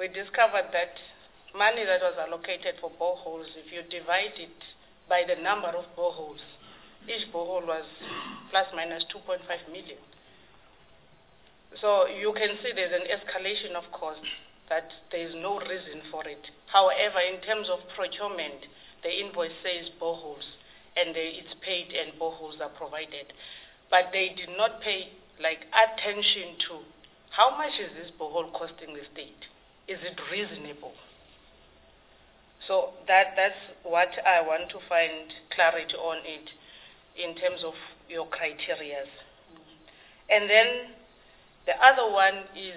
we discovered that money that was allocated for boreholes, if you divide it by the number of boreholes, each borehole was plus minus 2.5 million. So you can see there's an escalation of cost, that there is no reason for it. However, in terms of procurement, the invoice says boreholes, and it's paid and boreholes are provided. But they did not pay attention to how much is this borehole costing the state? Is it reasonable? So that's what I want to find clarity on it in terms of your criteria. And then the other one is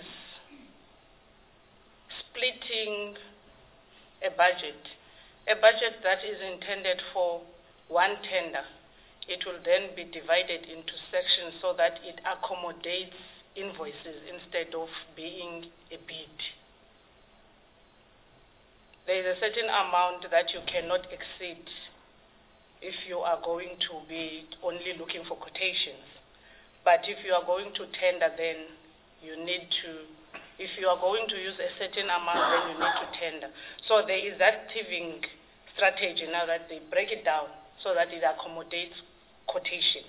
splitting a budget that is intended for one tender. It will then be divided into sections so that it accommodates invoices instead of being a bid. There is a certain amount that you cannot exceed if you are going to be only looking for quotations. But if you are going to tender, then you need to, if you are going to use a certain amount, then you need to tender. So there is that thieving strategy now that they break it down so that it accommodates quotations.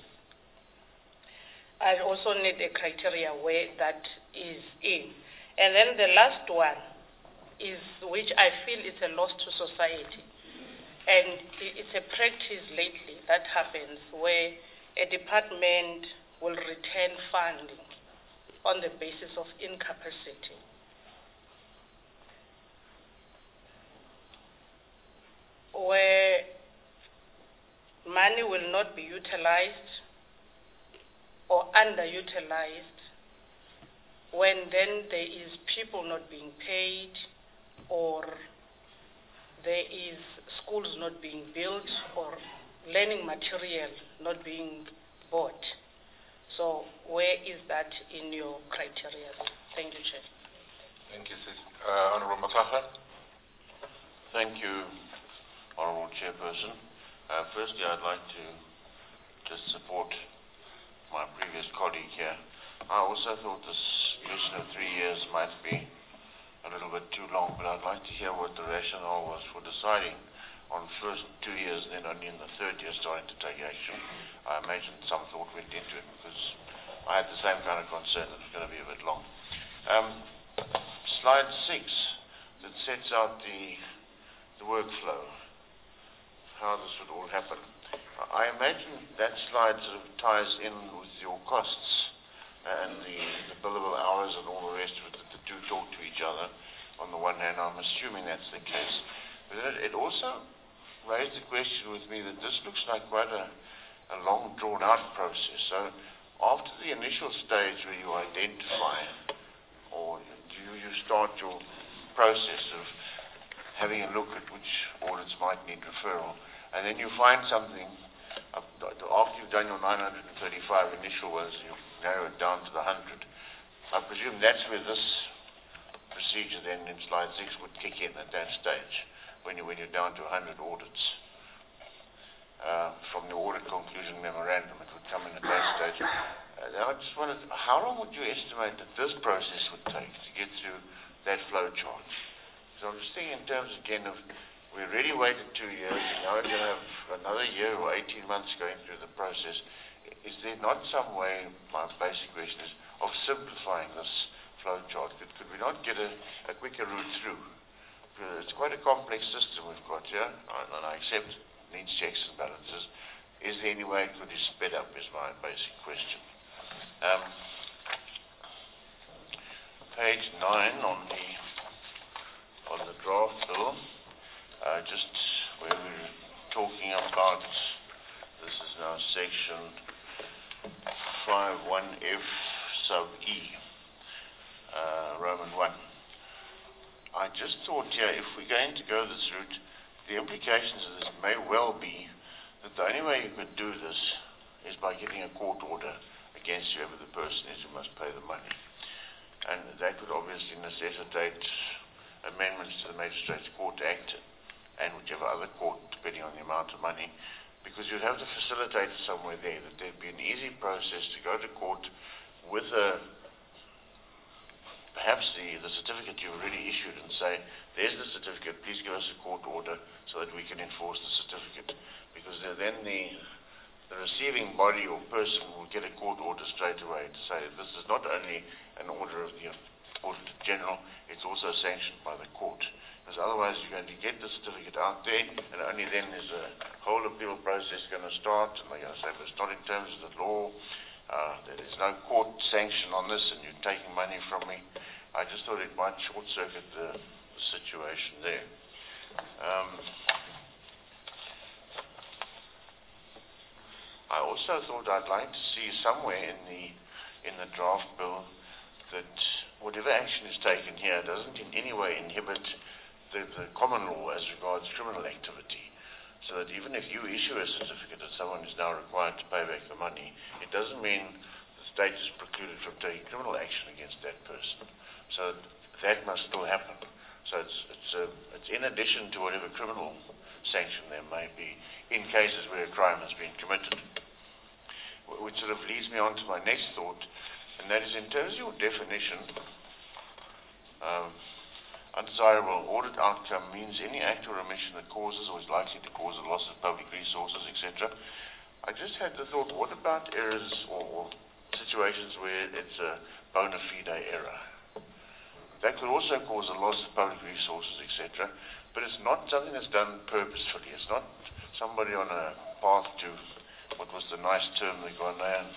I also need a criteria where that is in. And then the last one is, which I feel is a loss to society. And it's a practice lately that happens where a department will return funding on the basis of incapacity. Where money will not be utilized or underutilized, when then there is people not being paid, or there is schools not being built, or learning material not being bought. So where is that in your criteria? Thank you, Chair. Thank you, Sis. Honorable Masaha. Thank you, Honorable Chairperson. Firstly, I'd like to just support my previous colleague here. I also thought this mission of 3 years might be a little bit too long, but I'd like to hear what the rationale was for deciding on first 2 years and then only in the third year starting to take action. I imagine some thought went into it because I had the same kind of concern that it was going to be a bit long. Slide 6 that sets out the workflow, how this would all happen. I imagine that slide sort of ties in with your costs and the billable hours and all the rest of it, that the two talk to each other. On the one hand, I'm assuming that's the case. But it also raised the question with me that this looks like quite a long, drawn-out process. So after the initial stage where you identify, or do you start your process of having a look at which audits might need referral, and then you find something, after you've done your 935 initial ones, you narrow it down to the 100. I presume that's where this procedure then in slide 6 would kick in at that stage, when you're down to 100 audits. From the audit conclusion memorandum, it would come in at that stage. I just wondered, how long would you estimate that this process would take to get through that flow chart? So I'm just thinking in terms, again, of we already waited 2 years, and now we're going to have another year or 18 months going through the process. Is there not some way, my basic question is, of simplifying this flow chart? Could we not get a quicker route through? It's quite a complex system we've got here, and I accept it needs checks and balances. Is there any way it could be sped up, is my basic question. Page 9 on the draft bill, just where we're talking about, this is now section 51F sub E, Roman 1. I just thought here, if we're going to go this route, the implications of this may well be that the only way you could do this is by getting a court order against whoever the person is who must pay the money. And that would obviously necessitate amendments to the Magistrates Court Act and whichever other court, depending on the amount of money, because you'd have to facilitate it somewhere there, that there'd be an easy process to go to court with a perhaps the certificate you've already issued and say, there's the certificate, please give us a court order so that we can enforce the certificate. Because then the receiving body or person will get a court order straight away to say this is not only an order of the Auditor General, it's also sanctioned by the court. Because otherwise you're going to get the certificate out there, and only then is a whole appeal process going to start, and they're going to say, but it's not in terms of the law, there is no court sanction on this, and you're taking money from me. I just thought it might short-circuit the situation there. I also thought I'd like to see somewhere in the draft bill that whatever action is taken here doesn't in any way inhibit the common law as regards criminal activity. So that even if you issue a certificate that someone is now required to pay back the money, it doesn't mean the state is precluded from taking criminal action against that person. So that must still happen. So it's in addition to whatever criminal sanction there may be in cases where a crime has been committed. Which sort of leads me on to my next thought, and that is in terms of your definition, undesirable audit outcome means any act or omission that causes or is likely to cause a loss of public resources, etc. I just had the thought, what about errors or situations where it's a bona fide error? That could also cause a loss of public resources, etc. But it's not something that's done purposefully. It's not somebody on a path to, what was the nice term the Ghanaian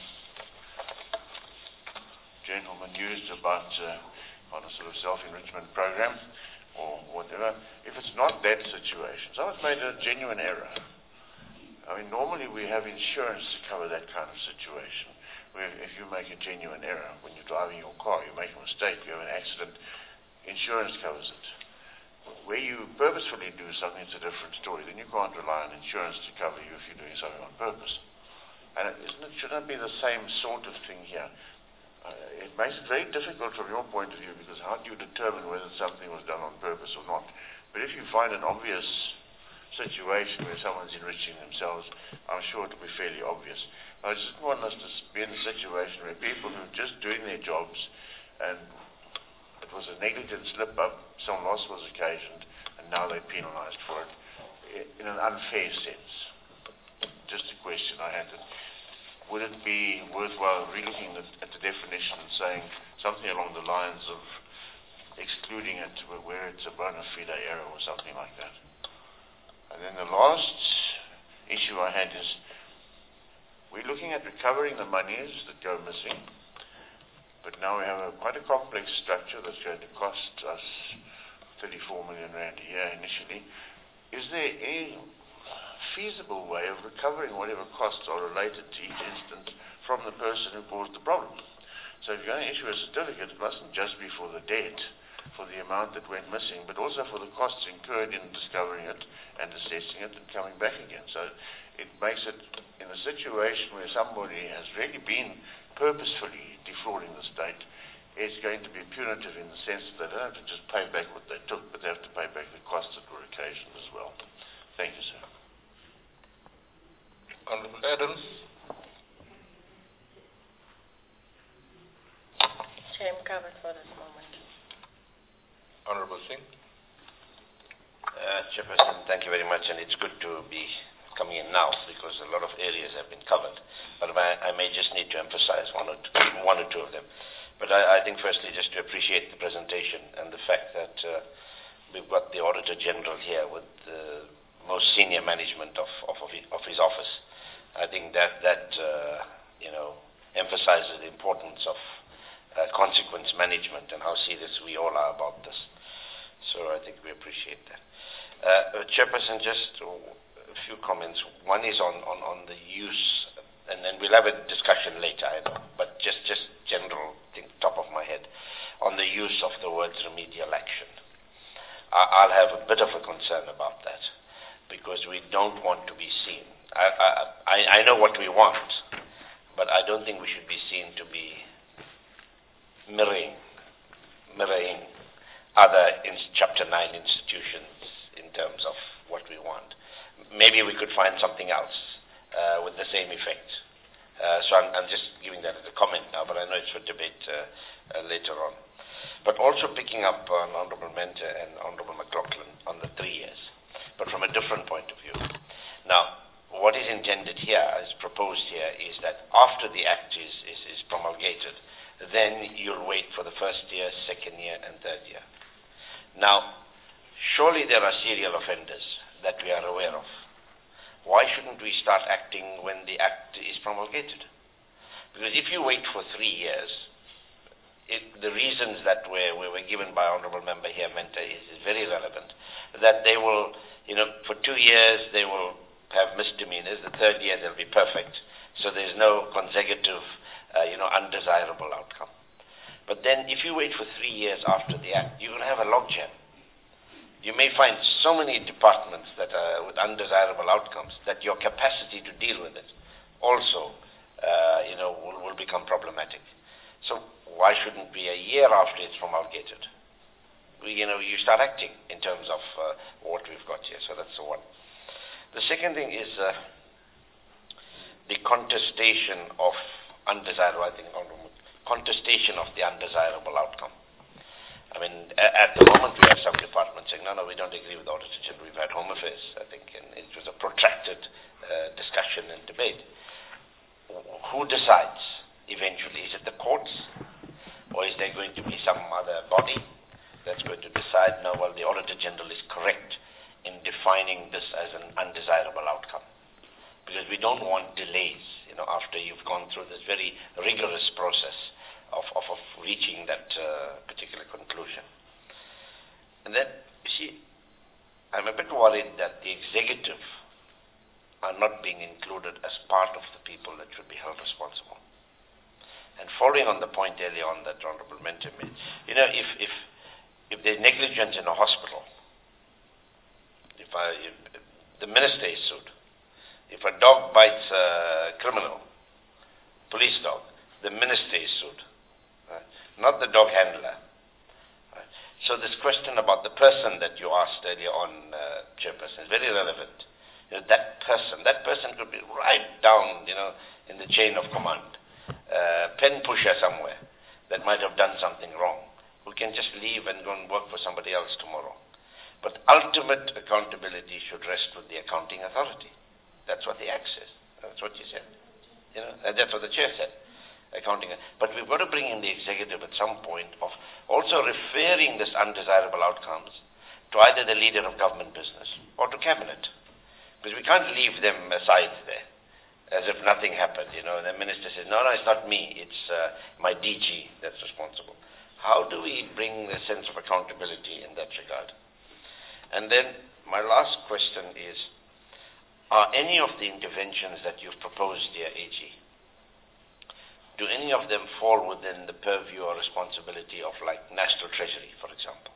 gentleman used about on a sort of self-enrichment program or whatever. If it's not that situation, someone's made a genuine error. I mean, normally we have insurance to cover that kind of situation. Where if you make a genuine error when you're driving your car, you make a mistake, you have an accident, insurance covers it. Where you purposefully do something, it's a different story. Then you can't rely on insurance to cover you if you're doing something on purpose. And shouldn't it be the same sort of thing here? It makes it very difficult from your point of view, because how do you determine whether something was done on purpose or not? But if you find an obvious situation where someone's enriching themselves, I'm sure it'll be fairly obvious. I just didn't want us to be in a situation where people who are just doing their jobs and it was a negligent slip-up, some loss was occasioned, and now they're penalized for it in an unfair sense. Just a question I had. Would it be worthwhile relooking at the definition and saying something along the lines of excluding it where it's a bona fide error or something like that? And then the last issue I had is, we're looking at recovering the monies that go missing, but now we have quite a complex structure that's going to cost us 34 million rand a year initially. Is there any feasible way of recovering whatever costs are related to each instance from the person who caused the problem? So if you're going to issue a certificate, it mustn't just be for the debt, for the amount that went missing, but also for the costs incurred in discovering it and assessing it and coming back again. So it makes it, in a situation where somebody has really been purposefully defrauding the state, it's going to be punitive in the sense that they don't have to just pay back what they took, but they have to pay back the costs that were occasioned as well. Thank you, sir. Honorable Adams. Chair, I'm covered for this moment. Honorable Singh. Chairperson, thank you very much, and it's good to be coming in now because a lot of areas have been covered. But I may just need to emphasize one or two of them. But I think firstly just to appreciate the presentation and the fact that we've got the Auditor General here with the most senior management of his office. I think that emphasizes the importance of consequence management and how serious we all are about this. So I think we appreciate that. Chairperson, just a few comments. One is on the use, and then we'll have a discussion later, I know, but just general thing, top of my head, on the use of the words remedial action. I'll have a bit of a concern about that, because we don't want to be seen. I know what we want, but I don't think we should be seen to be mirroring other Chapter 9 institutions in terms of what we want. Maybe we could find something else with the same effect. So I'm just giving that as a comment now, but I know it's for debate later on. But also picking up on Honourable Mentor and Honourable McLaughlin on the 3 years, but from a different point of view. Now, what is intended here, is proposed here, is that after the Act is promulgated, then you'll wait for the first year, second year, and third year. Now, surely there are serial offenders that we are aware of. Why shouldn't we start acting when the Act is promulgated? Because if you wait for 3 years, the reasons that were given by Honourable Member here, Mentor, is very relevant. That they will, for 2 years they will have misdemeanors, the third year they'll be perfect. So there's no consecutive, undesirable outcome. But then if you wait for 3 years after the Act, you're going to have a logjam. You may find so many departments that are with undesirable outcomes that your capacity to deal with it also, will become problematic. So why shouldn't be a year after it's promulgated? You start acting in terms of what we've got here. So that's the one. The second thing is the contestation of contestation of the undesirable outcome. I mean, at the moment we have some departments saying, no, we don't agree with the Auditor General. We've had Home Affairs, I think, and it was a protracted discussion and debate. Who decides eventually? Is it the courts? Or is there going to be some other body that's going to decide, no, well, the Auditor General is correct in defining this as an undesirable outcome? Because we don't want delays, after you've gone through this very rigorous process of reaching that particular conclusion. And then, you see, I'm a bit worried that the executive are not being included as part of the people that should be held responsible. And following on the point earlier on that Honourable Mentor made, if there's negligence in a hospital, if the minister is sued, if a dog bites a criminal, police dog, the minister is sued, right? Not the dog handler. Right? So this question about the person that you asked earlier on, Chairperson, is very relevant. That person could be right down, in the chain of command, pen pusher somewhere that might have done something wrong, who can just leave and go and work for somebody else tomorrow. But ultimate accountability should rest with the accounting authority. That's what the Act says. That's what you said. And that's what the Chair said. Accounting. But we've got to bring in the executive at some point of also referring this undesirable outcomes to either the leader of government business or to Cabinet. Because we can't leave them aside there as if nothing happened, and the minister says, no, it's not me, it's my DG that's responsible. How do we bring a sense of accountability in that regard? And then my last question is, are any of the interventions that you've proposed, dear AG, do any of them fall within the purview or responsibility of, like, National Treasury, for example?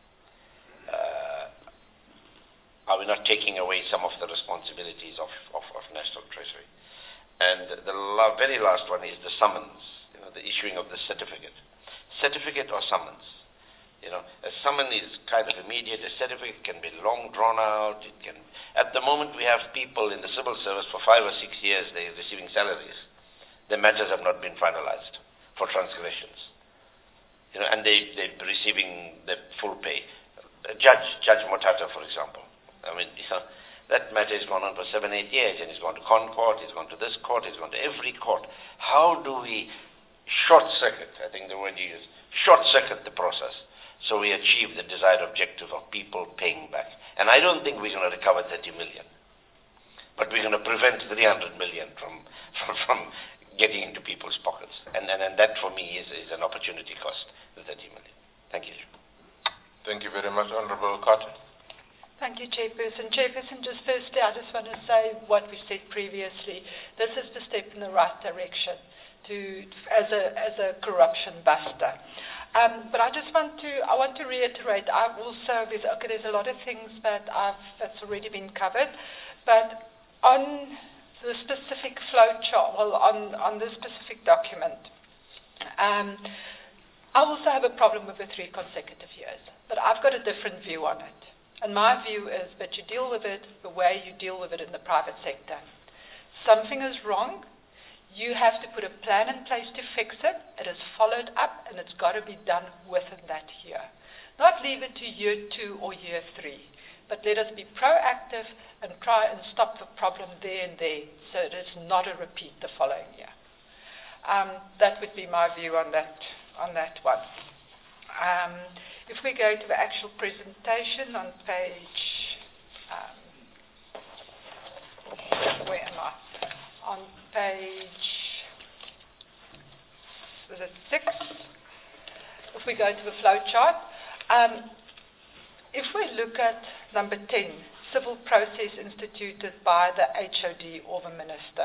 Are we not taking away some of the responsibilities of National Treasury? And the very last one is the summons, the issuing of the certificate. Certificate or summons? A summons is kind of immediate. A certificate can be long drawn out. At the moment, we have people in the civil service for 5 or 6 years, they're receiving salaries. The matters have not been finalized for transgressions. And they're receiving the full pay. Judge Motata, for example. I mean, that matter has gone on for 7, 8 years, and he's gone to ConCourt, he's gone to this court, he's gone to every court. How do we short-circuit, I think the word you use, short-circuit the process so we achieve the desired objective of people paying back? And I don't think we're going to recover 30 million, but we're going to prevent 300 million from getting into people's pockets. And that, for me, is an opportunity cost, the 30 million. Thank you. Thank you very much, Honourable Carter. Thank you, Chairperson. Chairperson, just firstly, I just want to say what we said previously. This is the step in the right direction as a corruption buster. But I want to reiterate. There's a lot of things that's already been covered, but on the specific flow chart, on the specific document, I also have a problem with the 3 consecutive years, but I've got a different view on it. And my view is that you deal with it the way you deal with it in the private sector. Something is wrong, You have to put a plan in place to fix it. It is followed up, and it's got to be done within that year. Not leave it to year 2 or year 3, but let us be proactive and try and stop the problem there and there, so it is not a repeat the following year. That would be my view on that one. If we go to the actual presentation on page, where am I? On page, was it 6? If we go to the flow chart, if we look at number 10, civil process instituted by the HOD or the minister,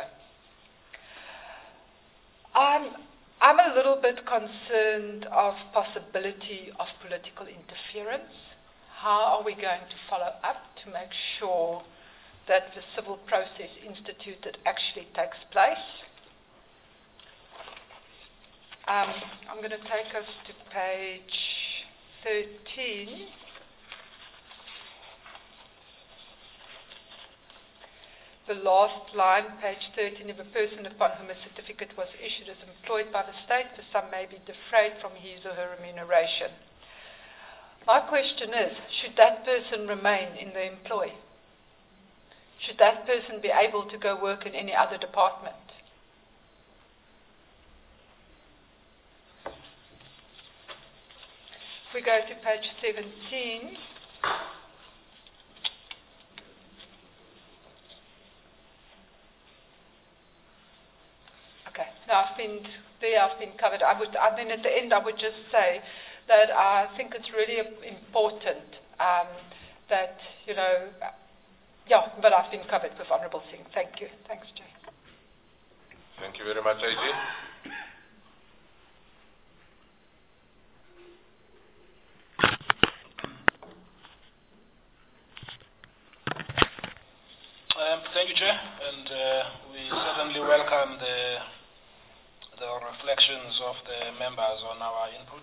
I'm a little bit concerned of possibility of political interference. How are we going to follow up to make sure that the civil process instituted actually takes place? I'm going to take us to page 13. The last line, page 13, if a person upon whom a certificate was issued is employed by the state, the sum may be defrayed from his or her remuneration. My question is, should that person remain in the employ? Should that person be able to go work in any other department? If we go to page 17, I've been covered. At the end, I would just say that I think it's really important that, but I've been covered with Honourable Singh. Thank you. Thanks, Jay. Thank you very much, AG. Thank you, Chair, and we certainly welcome the reflections of the members on our input.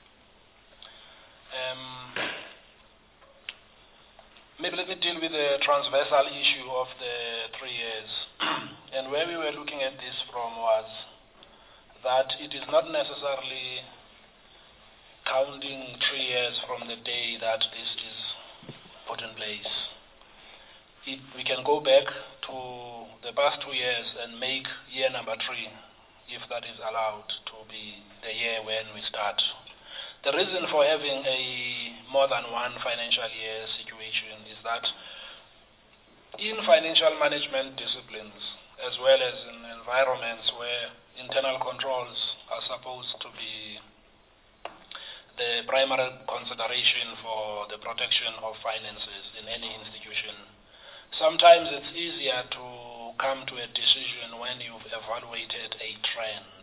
Maybe let me deal with the transversal issue of the 3 years. And where we were looking at this from was that it is not necessarily counting 3 years from the day that this is put in place. We can go back to the past 2 years and make year number 3, if that is allowed to be the year when we start. The reason for having a more than one financial year situation is that in financial management disciplines, as well as in environments where internal controls are supposed to be the primary consideration for the protection of finances in any institution, sometimes it's easier to come to a decision when you've evaluated a trend,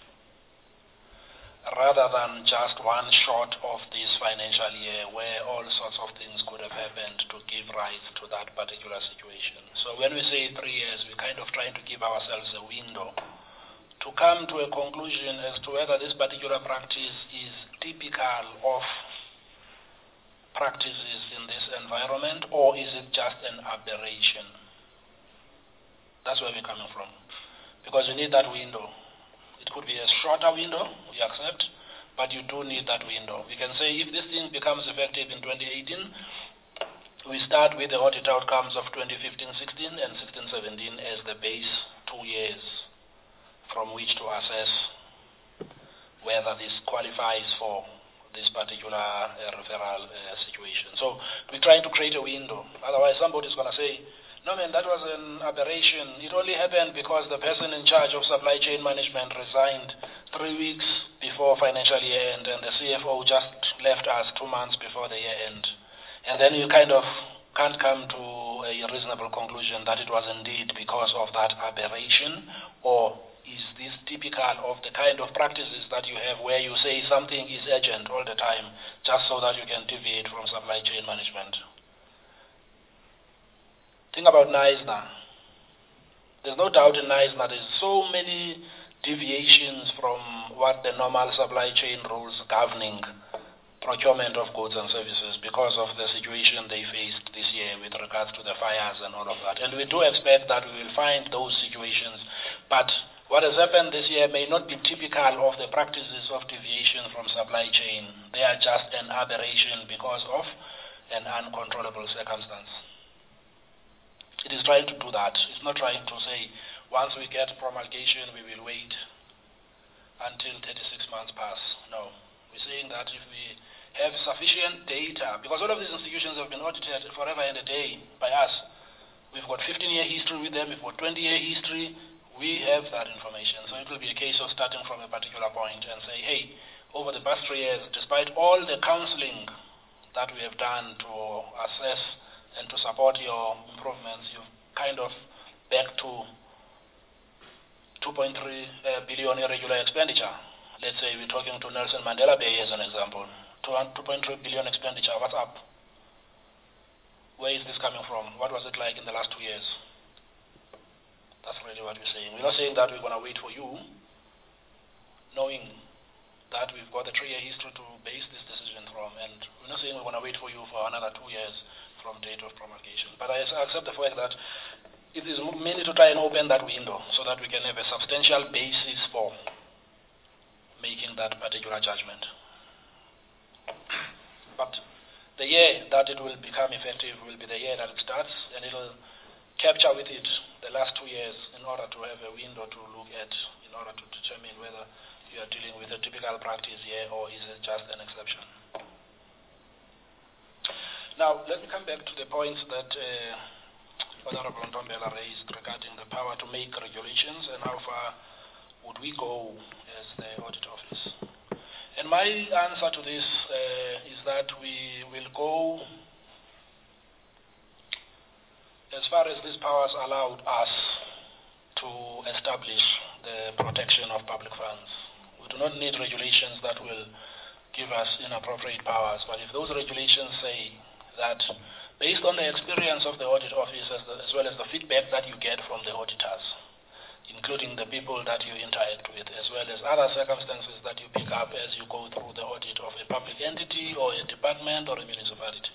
rather than just one shot of this financial year where all sorts of things could have happened to give rise to that particular situation. So when we say 3 years, we're kind of trying to give ourselves a window to come to a conclusion as to whether this particular practice is typical of practices in this environment, or is it just an aberration? That's where we're coming from. Because you need that window. It could be a shorter window, we accept, but you do need that window. We can say if this thing becomes effective in 2018, we start with the audit outcomes of 2015-16 and 16-17 as the base 2 years from which to assess whether this qualifies for this particular referral situation. So we're trying to create a window. Otherwise, somebody's going to say, no, man, that was an aberration. It only happened because the person in charge of supply chain management resigned 3 weeks before financial year end, and the CFO just left us 2 months before the year end. And then you kind of can't come to a reasonable conclusion that it was indeed because of that aberration, or is this typical of the kind of practices that you have where you say something is urgent all the time just so that you can deviate from supply chain management? Think about NISNA. There's no doubt in NISNA there's so many deviations from what the normal supply chain rules governing procurement of goods and services because of the situation they faced this year with regards to the fires and all of that. And we do expect that we will find those situations, but What has happened this year may not be typical of the practices of deviation from supply chain. They are just an aberration because of an uncontrollable circumstance. It is trying to do that. It's not trying to say, once we get promulgation, we will wait until 36 months pass. No. We're saying that if we have sufficient data, because all of these institutions have been audited forever and a day by us. We've got 15-year history with them, we've got 20-year history. We have that information. So it will be a case of starting from a particular point and say, hey, over the past 3 years, despite all the counseling that we have done to assess and to support your improvements, you've kind of back to 2.3 billion irregular expenditure. Let's say we're talking to Nelson Mandela Bay as an example. 2.3 billion expenditure, what's up? Where is this coming from? What was it like in the last 2 years? That's really what we're saying. We're not saying that we're going to wait for you, knowing that we've got a 3-year history to base this decision from, and we're not saying we're going to wait for you for another 2 years from date of promulgation. But I accept the fact that it is mainly to try and open that window so that we can have a substantial basis for making that particular judgment. But the year that it will become effective will be the year that it starts, and it will capture with it the last 2 years in order to have a window to look at, in order to determine whether you are dealing with a typical practice here or is it just an exception. Now, let me come back to the points that Honorable Ntombela raised regarding the power to make regulations and how far would we go as the Audit Office. And my answer to this is that we will go as far as these powers allowed us to establish the protection of public funds. We do not need regulations that will give us inappropriate powers, but if those regulations say that based on the experience of the Audit Office as well as the feedback that you get from the auditors, including the people that you interact with, as well as other circumstances that you pick up as you go through the audit of a public entity or a department or a municipality.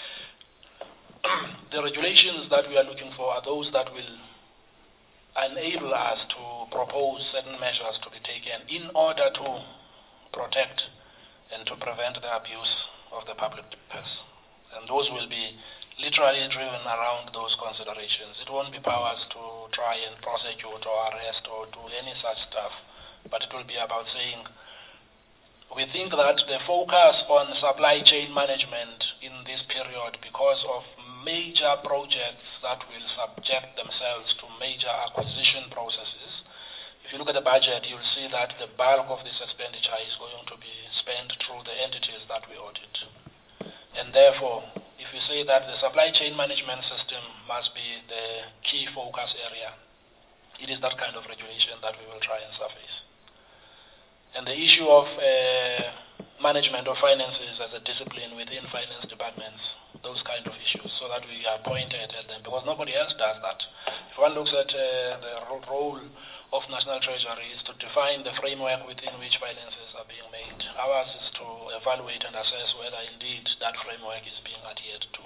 The regulations that we are looking for are those that will enable us to propose certain measures to be taken in order to protect and to prevent the abuse of the public purse. And those will be literally driven around those considerations. It won't be powers to try and prosecute or arrest or do any such stuff, but it will be about saying, we think that the focus on supply chain management in this period, because of major projects that will subject themselves to major acquisition processes, if you look at the budget, you'll see that the bulk of this expenditure is going to be spent through the entities that we audit. And therefore, if we say that the supply chain management system must be the key focus area, it is that kind of regulation that we will try and surface. And the issue of management of finances as a discipline within finance departments, those kind of issues, so that we are pointed at them, because nobody else does that. If one looks at the role of National Treasury is to define the framework within which finances are being made. Ours is to evaluate and assess whether indeed that framework is being adhered to.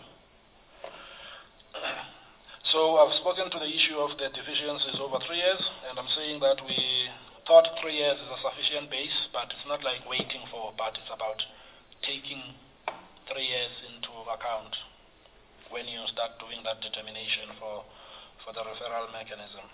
So I've spoken to the issue of the deficiencies over 3 years, and I'm saying that we thought 3 years is a sufficient base, but it's not like waiting for, but it's about taking 3 years into account when you start doing that determination for the referral mechanism.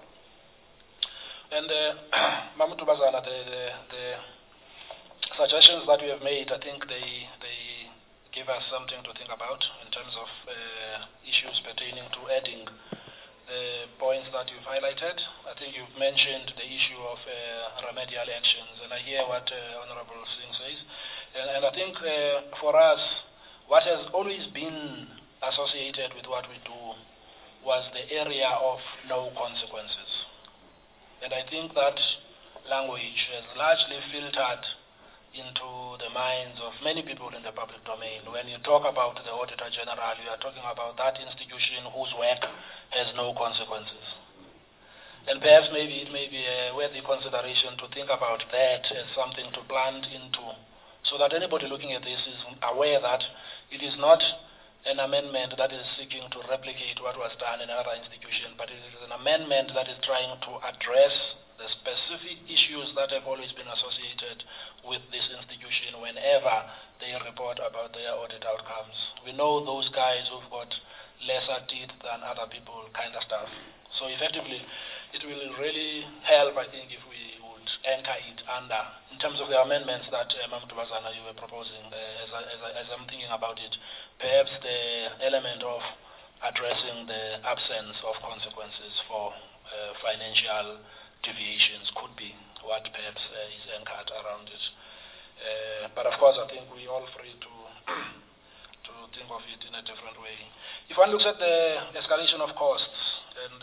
And Mamutu Bazana, the suggestions that we have made, I think they give us something to think about in terms of issues pertaining to adding the points that you've highlighted. I think you've mentioned the issue of remedial actions, and I hear what Honorable Singh says. And I think for us, what has always been associated with what we do was the area of no consequences. And I think that language has largely filtered into the minds of many people in the public domain. When you talk about the Auditor General, you are talking about that institution whose work has no consequences. And perhaps maybe it may be a worthy consideration to think about that as something to plant into, so that anybody looking at this is aware that it is not an amendment that is seeking to replicate what was done in another institution, but it is an amendment that is trying to address the specific issues that have always been associated with this institution whenever they report about their audit outcomes. We know those guys who've got lesser teeth than other people kind of stuff. So effectively, it will really help, I think, if we would anchor it under, in terms of the amendments that Mamtubazana, you were proposing, as I'm thinking about it, perhaps the element of addressing the absence of consequences for financial deviations could be what perhaps is anchored around it. But of course, I think we're all free to think of it in a different way. If one looks at the escalation of costs and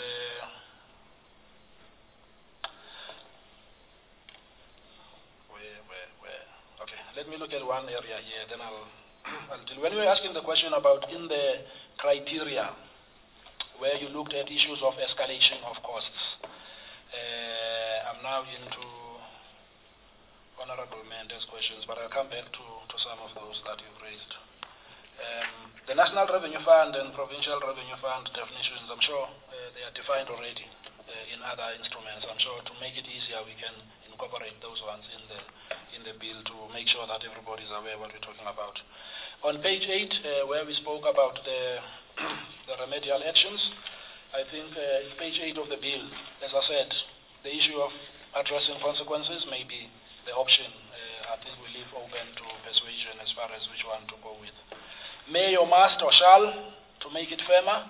okay, let me look at one area here, then I'll deal. When we were asking the question about in the criteria where you looked at issues of escalation of costs, I'm now into Honorable Mendes questions, but I'll come back to some of those that you've raised. The National Revenue Fund and Provincial Revenue Fund definitions, I'm sure they are defined already in other instruments. I'm sure to make it easier, we can incorporate those ones in the bill to make sure that everybody is aware what we're talking about. On page 8, where we spoke about the remedial actions, I think it's page 8 of the bill. As I said, the issue of addressing consequences may be the option. I think we leave open to persuasion as far as which one to go with. May or must or shall, to make it firmer,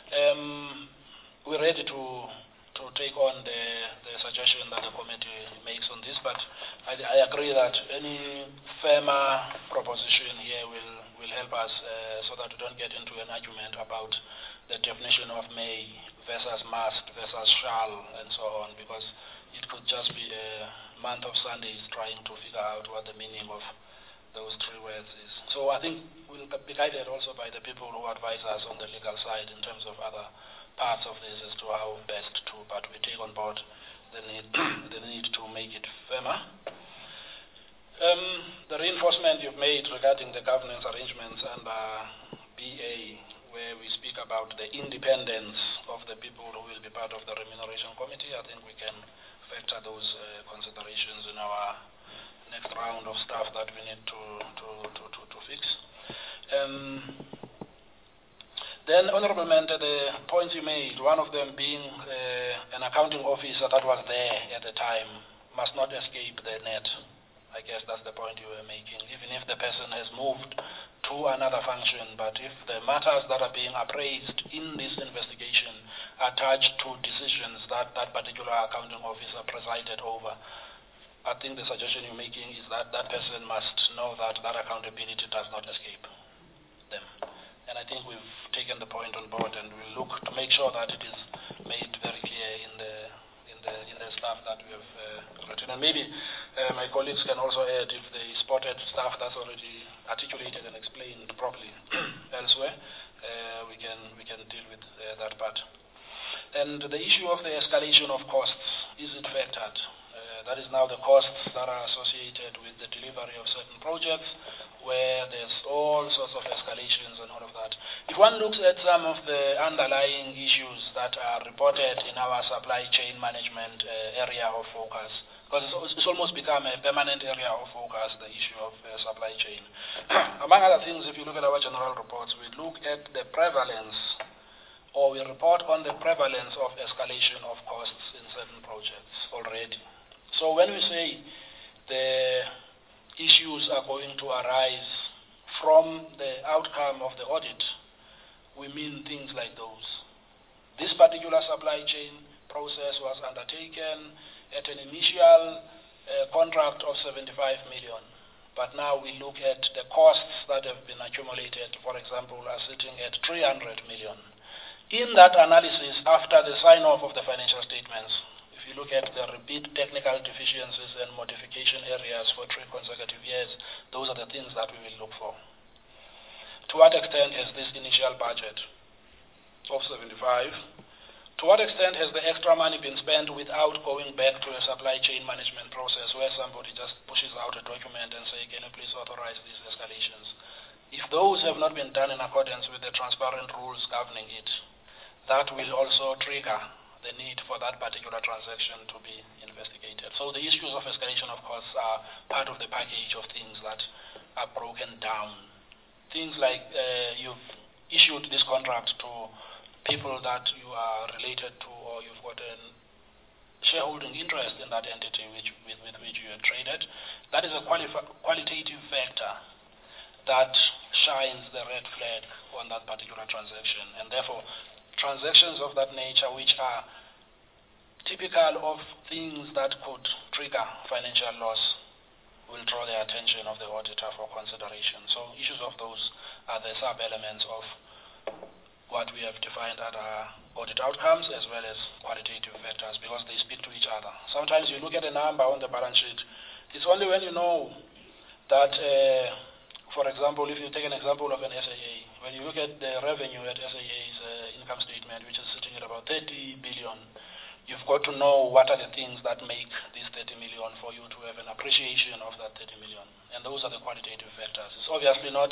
we're ready to take on the suggestion that the committee makes on this, but I agree that any firmer proposition here will help us so that we don't get into an argument about the definition of may versus must versus shall and so on, because it could just be a month of Sundays trying to figure out what the meaning of those three words is. So I think we'll be guided also by the people who advise us on the legal side in terms of other parts of this as to how best to, but we take on board the need to make it firmer. The reinforcement you've made regarding the governance arrangements under BA, where we speak about the independence of the people who will be part of the remuneration committee, I think we can factor those considerations in our next round of stuff that we need to fix. Then, Honourable Member, the points you made, one of them being an accounting officer that was there at the time must not escape the net. I guess that's the point you were making. Even if the person has moved to another function, but if the matters that are being appraised in this investigation are attached to decisions that that particular accounting officer presided over, I think the suggestion you're making is that that person must know that that accountability does not escape them. And I think we've taken the point on board, and we'll look to make sure that it is made very clear in the stuff that we have written. And maybe my colleagues can also add if they spotted stuff that's already articulated and explained properly elsewhere. We can deal with that part. And the issue of the escalation of costs, is it factored? That is now the costs that are associated with the delivery of certain projects, where there's all sorts of escalations and all of that. If one looks at some of the underlying issues that are reported in our supply chain management area of focus, because it's almost become a permanent area of focus, the issue of supply chain. Among other things, if you look at our general reports, we look at the prevalence, or we report on the prevalence of escalation of costs in certain projects already. So when we say the issues are going to arise from the outcome of the audit, we mean things like those. This particular supply chain process was undertaken at an initial contract of 75 million. But now we look at the costs that have been accumulated, for example, are sitting at 300 million. In that analysis, after the sign-off of the financial statements, if you look at the repeat technical deficiencies and modification areas for 3 consecutive years, those are the things that we will look for. To what extent has this initial budget of 75, to what extent has the extra money been spent without going back to a supply chain management process where somebody just pushes out a document and say, can you please authorize these escalations? If those have not been done in accordance with the transparent rules governing it, that will also trigger the need for that particular transaction to be investigated. So the issues of escalation, of course, are part of the package of things that are broken down. Things like you've issued this contract to people that you are related to, or you've got a shareholding interest in that entity with which you have traded. That is a qualitative factor that shines the red flag on that particular transaction. And therefore, transactions of that nature which are typical of things that could trigger financial loss will draw the attention of the auditor for consideration. So issues of those are the sub-elements of what we have defined as audit outcomes as well as qualitative factors, because they speak to each other. Sometimes you look at a number on the balance sheet. It's only when you know that, for example, if you take an example of an SAA, when you look at the revenue at SAA's income statement, which is sitting at about 30 billion, you've got to know what are the things that make this 30 million for you to have an appreciation of that 30 million. And those are the qualitative factors. It's obviously not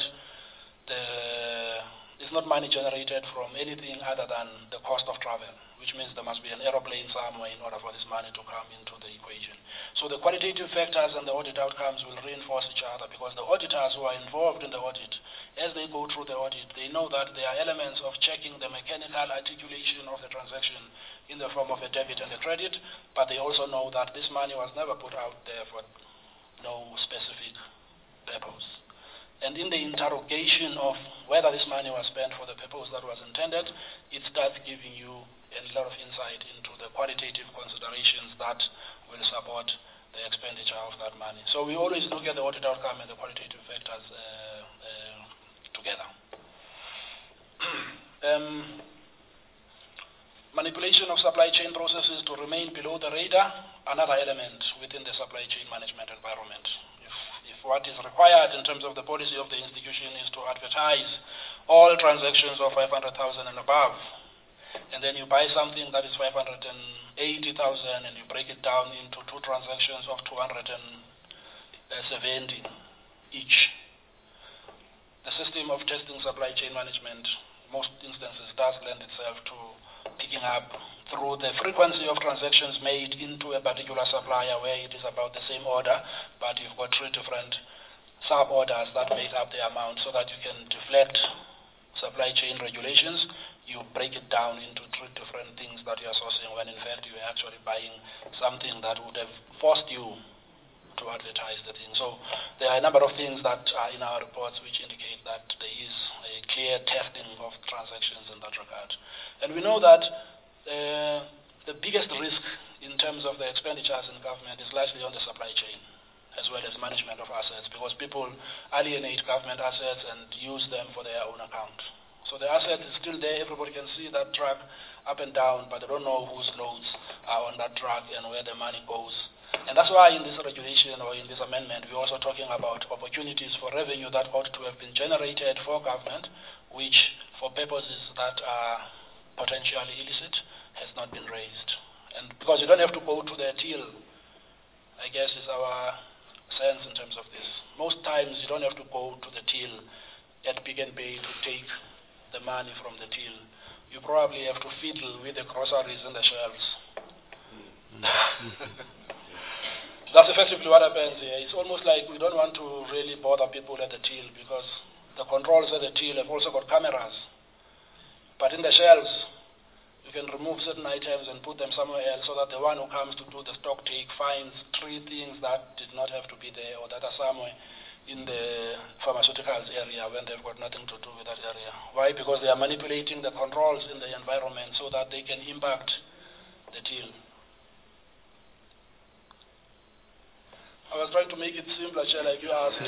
it's not money generated from anything other than the cost of travel, which means there must be an aeroplane somewhere in order for this money to come into the equation. So the qualitative factors and the audit outcomes will reinforce each other, because the auditors who are involved in the audit, as they go through the audit, they know that there are elements of checking the mechanical articulation of the transaction in the form of a debit and a credit, but they also know that this money was never put out there for no specific purpose. And in the interrogation of whether this money was spent for the purpose that was intended, it starts giving you a lot of insight into the qualitative considerations that will support the expenditure of that money. So we always look at the audit outcome and the qualitative factors together. Manipulation of supply chain processes to remain below the radar, another element within the supply chain management environment. If what is required in terms of the policy of the institution is to advertise all transactions of 500,000 and above, and then you buy something that is 580,000 and you break it down into two transactions of 270 each. The system of testing supply chain management, most instances, does lend itself to picking up through the frequency of transactions made into a particular supplier, where it is about the same order, but you've got three different sub-orders that make up the amount, so that you can deflect supply chain regulations. You break it down into three different things that you are sourcing, when in fact you are actually buying something that would have forced you to advertise the thing. So there are a number of things that are in our reports which indicate that there is a clear testing of transactions in that regard. And we know that the biggest risk in terms of the expenditures in government is largely on the supply chain, as well as management of assets, because people alienate government assets and use them for their own account. So the asset is still there, everybody can see that truck up and down, but they don't know whose loads are on that truck and where the money goes. And that's why in this regulation, or in this amendment, we're also talking about opportunities for revenue that ought to have been generated for government, which for purposes that are potentially illicit has not been raised. And because you don't have to go to the till, I guess is our sense in terms of this. Most times you don't have to go to the till at Pick n Pay to take the money from the till. You probably have to fiddle with the groceries in the shelves. That's effectively what happens here. It's almost like we don't want to really bother people at the till, because the controls at the till have also got cameras. But in the shelves, you can remove certain items and put them somewhere else, so that the one who comes to do the stock take finds three things that did not have to be there, or that are somewhere in the pharmaceuticals area when they've got nothing to do with that area. Why? Because they are manipulating the controls in the environment so that they can impact the till. I was trying to make it simpler, like you asked.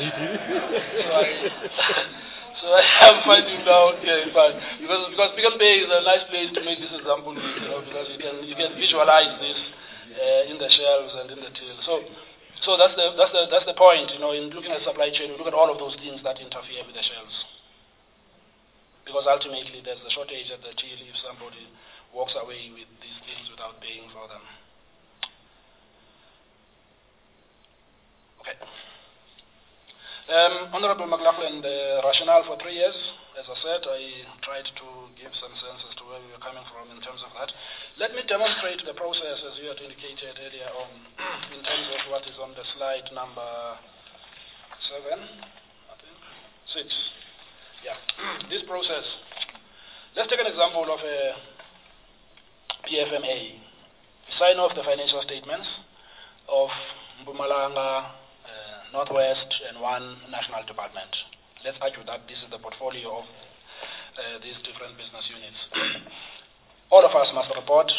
So I'm finding out, because Pick n Pay is a nice place to make this example, because you can visualize this in the shelves and in the till. So that's the point, in looking at supply chain, we look at all of those things that interfere with the shelves. Because ultimately there's a shortage at the till if somebody walks away with these things without paying for them. Okay. Honorable McLaughlin, the rationale for 3 years. as I said, I tried to give some sense as to where we were coming from in terms of that. Let me demonstrate the process as you had indicated earlier on in terms of what is on the slide number 7, I think, 6. Yeah, this process. Let's take an example of a PFMA. We sign off the financial statements of Mpumalanga, Northwest, and one national department. Let's argue that this is the portfolio of these different business units. All of us must report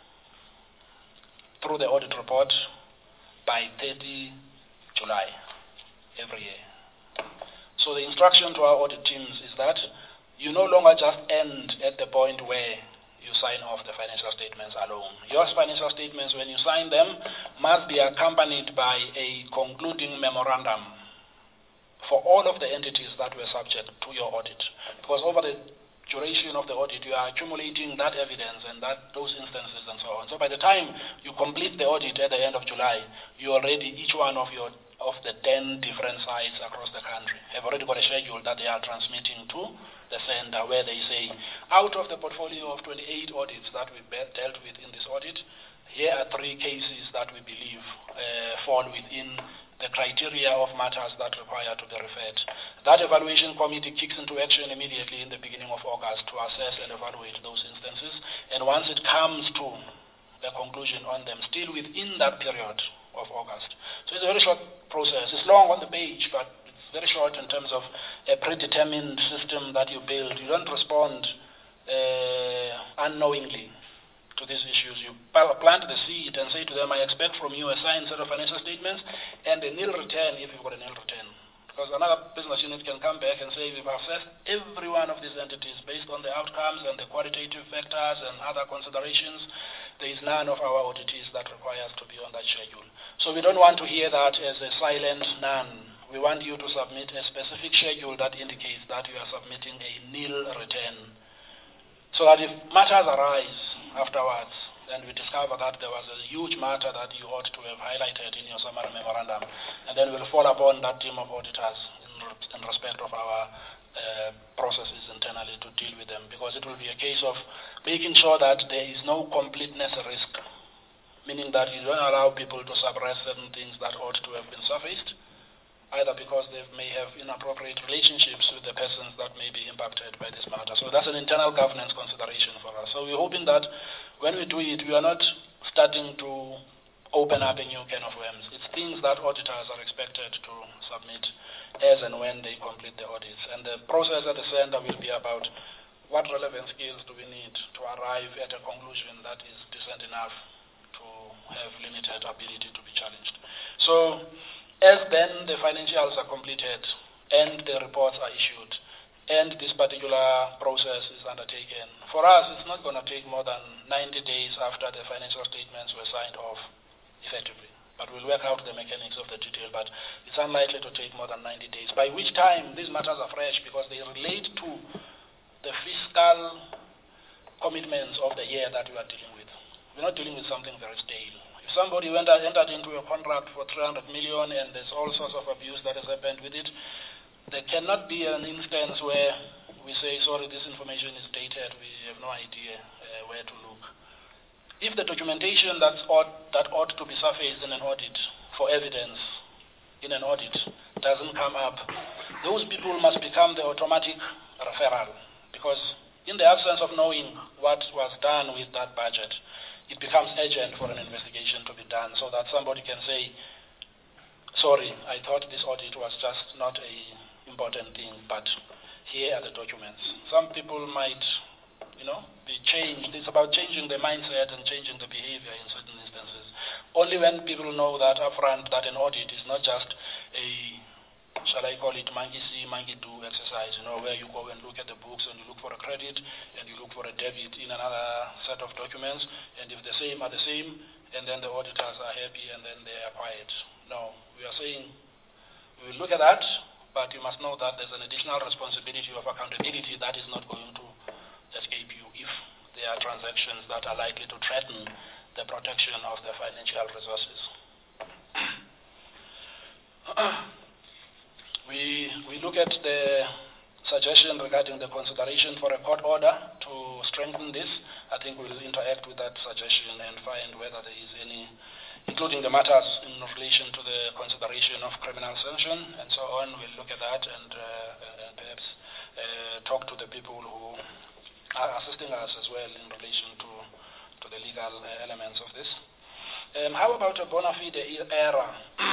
through the audit report by 30 July every year. So the instruction to our audit teams is that you no longer just end at the point where you sign off the financial statements alone. Your financial statements, when you sign them, must be accompanied by a concluding memorandum for all of the entities that were subject to your audit. Because over the duration of the audit, you are accumulating that evidence and those instances and so on. So by the time you complete the audit at the end of July, you already, each one of the 10 different sites across the country have already got a schedule that they are transmitting to the center, where they say, out of the portfolio of 28 audits that we dealt with in this audit, here are 3 cases that we believe fall within the criteria of matters that require to be referred. That evaluation committee kicks into action immediately in the beginning of August to assess and evaluate those instances. And once it comes to the conclusion on them, still within that period of August. So it's a very short process. It's long on the page, but it's very short in terms of a predetermined system that you build. You don't respond unknowingly to these issues. You plant the seed and say to them, I expect from you a signed set of financial statements and a nil return if you've got a nil return. Because another business unit can come back and say, we've assessed every one of these entities based on the outcomes and the qualitative factors and other considerations. There is none of our auditees that requires to be on that schedule. So we don't want to hear that as a silent none. We want you to submit a specific schedule that indicates that you are submitting a nil return. So that if matters arise afterwards, and we discover that there was a huge matter that you ought to have highlighted in your summary memorandum, and then we'll fall upon that team of auditors in respect of our processes internally to deal with them, because it will be a case of making sure that there is no completeness risk, meaning that you don't allow people to suppress certain things that ought to have been surfaced, either because they may have inappropriate relationships with the persons that may be impacted by this matter. So that's an internal governance consideration for us. So we're hoping that when we do it, we are not starting to open up a new can of worms. It's things that auditors are expected to submit as and when they complete the audits. And the process at the center will be about what relevant skills do we need to arrive at a conclusion that is decent enough to have limited ability to be challenged. So as then the financials are completed and the reports are issued and this particular process is undertaken, for us it's not going to take more than 90 days after the financial statements were signed off effectively. But we'll work out the mechanics of the detail, but it's unlikely to take more than 90 days, by which time these matters are fresh because they relate to the fiscal commitments of the year that we are dealing with. We're not dealing with something very stale. If somebody entered into a contract for 300 million and there's all sorts of abuse that has happened with it, there cannot be an instance where we say, sorry, this information is dated, we have no idea where to look. If the documentation that ought to be surfaced in an audit for evidence in an audit doesn't come up, those people must become the automatic referral, because in the absence of knowing what was done with that budget, it becomes urgent for an investigation to be done so that somebody can say, sorry, I thought this audit was just not a important thing, but here are the documents. Some people might, be changed. It's about changing the mindset and changing the behavior in certain instances. Only when people know that upfront that an audit is not just a, shall I call it, monkey see, monkey do exercise, where you go and look at the books and you look for a credit and you look for a debit in another set of documents, and if the same are the same, and then the auditors are happy and then they are quiet. No, we are saying we will look at that, but you must know that there's an additional responsibility of accountability that is not going to escape you if there are transactions that are likely to threaten the protection of the financial resources. We look at the suggestion regarding the consideration for a court order to strengthen this, I think we'll interact with that suggestion and find whether there is any, including the matters in relation to the consideration of criminal sanction and so on. We'll look at that and perhaps talk to the people who are assisting us as well in relation to the legal elements of this. How about a bona fide error?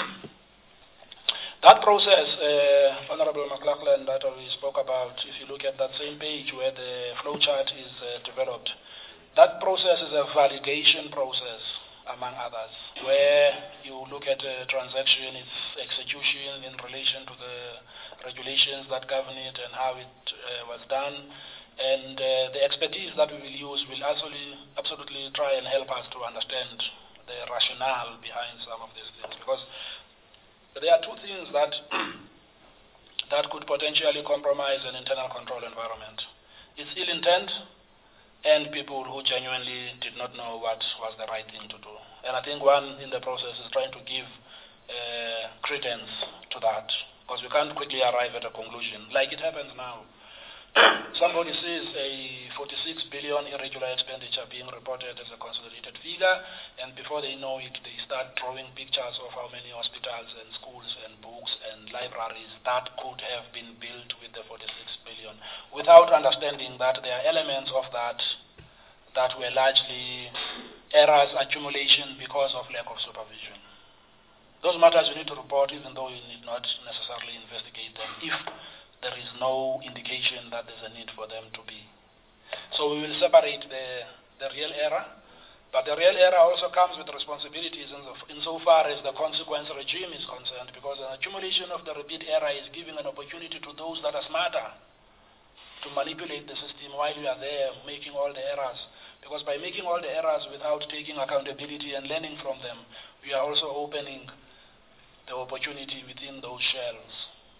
That process, Honorable McLaughlin, that we spoke about, if you look at that same page where the flowchart is developed, that process is a validation process, among others, where you look at a transaction, its execution in relation to the regulations that govern it and how it was done. And the expertise that we will use will absolutely try and help us to understand the rationale behind some of these things. Because there are two things that that could potentially compromise an internal control environment. It's ill intent and people who genuinely did not know what was the right thing to do. And I think one in the process is trying to give credence to that, because we can't quickly arrive at a conclusion, like it happens now. Somebody sees a 46 billion irregular expenditure being reported as a consolidated figure, and before they know it, they start drawing pictures of how many hospitals and schools and books and libraries that could have been built with the 46 billion, without understanding that there are elements of that were largely errors accumulation because of lack of supervision. Those matters you need to report even though you need not necessarily investigate them if there is no indication that there's a need for them to be. So we will separate the real error, but the real error also comes with responsibilities insofar as the consequence regime is concerned, because an accumulation of the repeat error is giving an opportunity to those that are smarter to manipulate the system while we are there making all the errors. Because by making all the errors without taking accountability and learning from them, we are also opening the opportunity within those shells.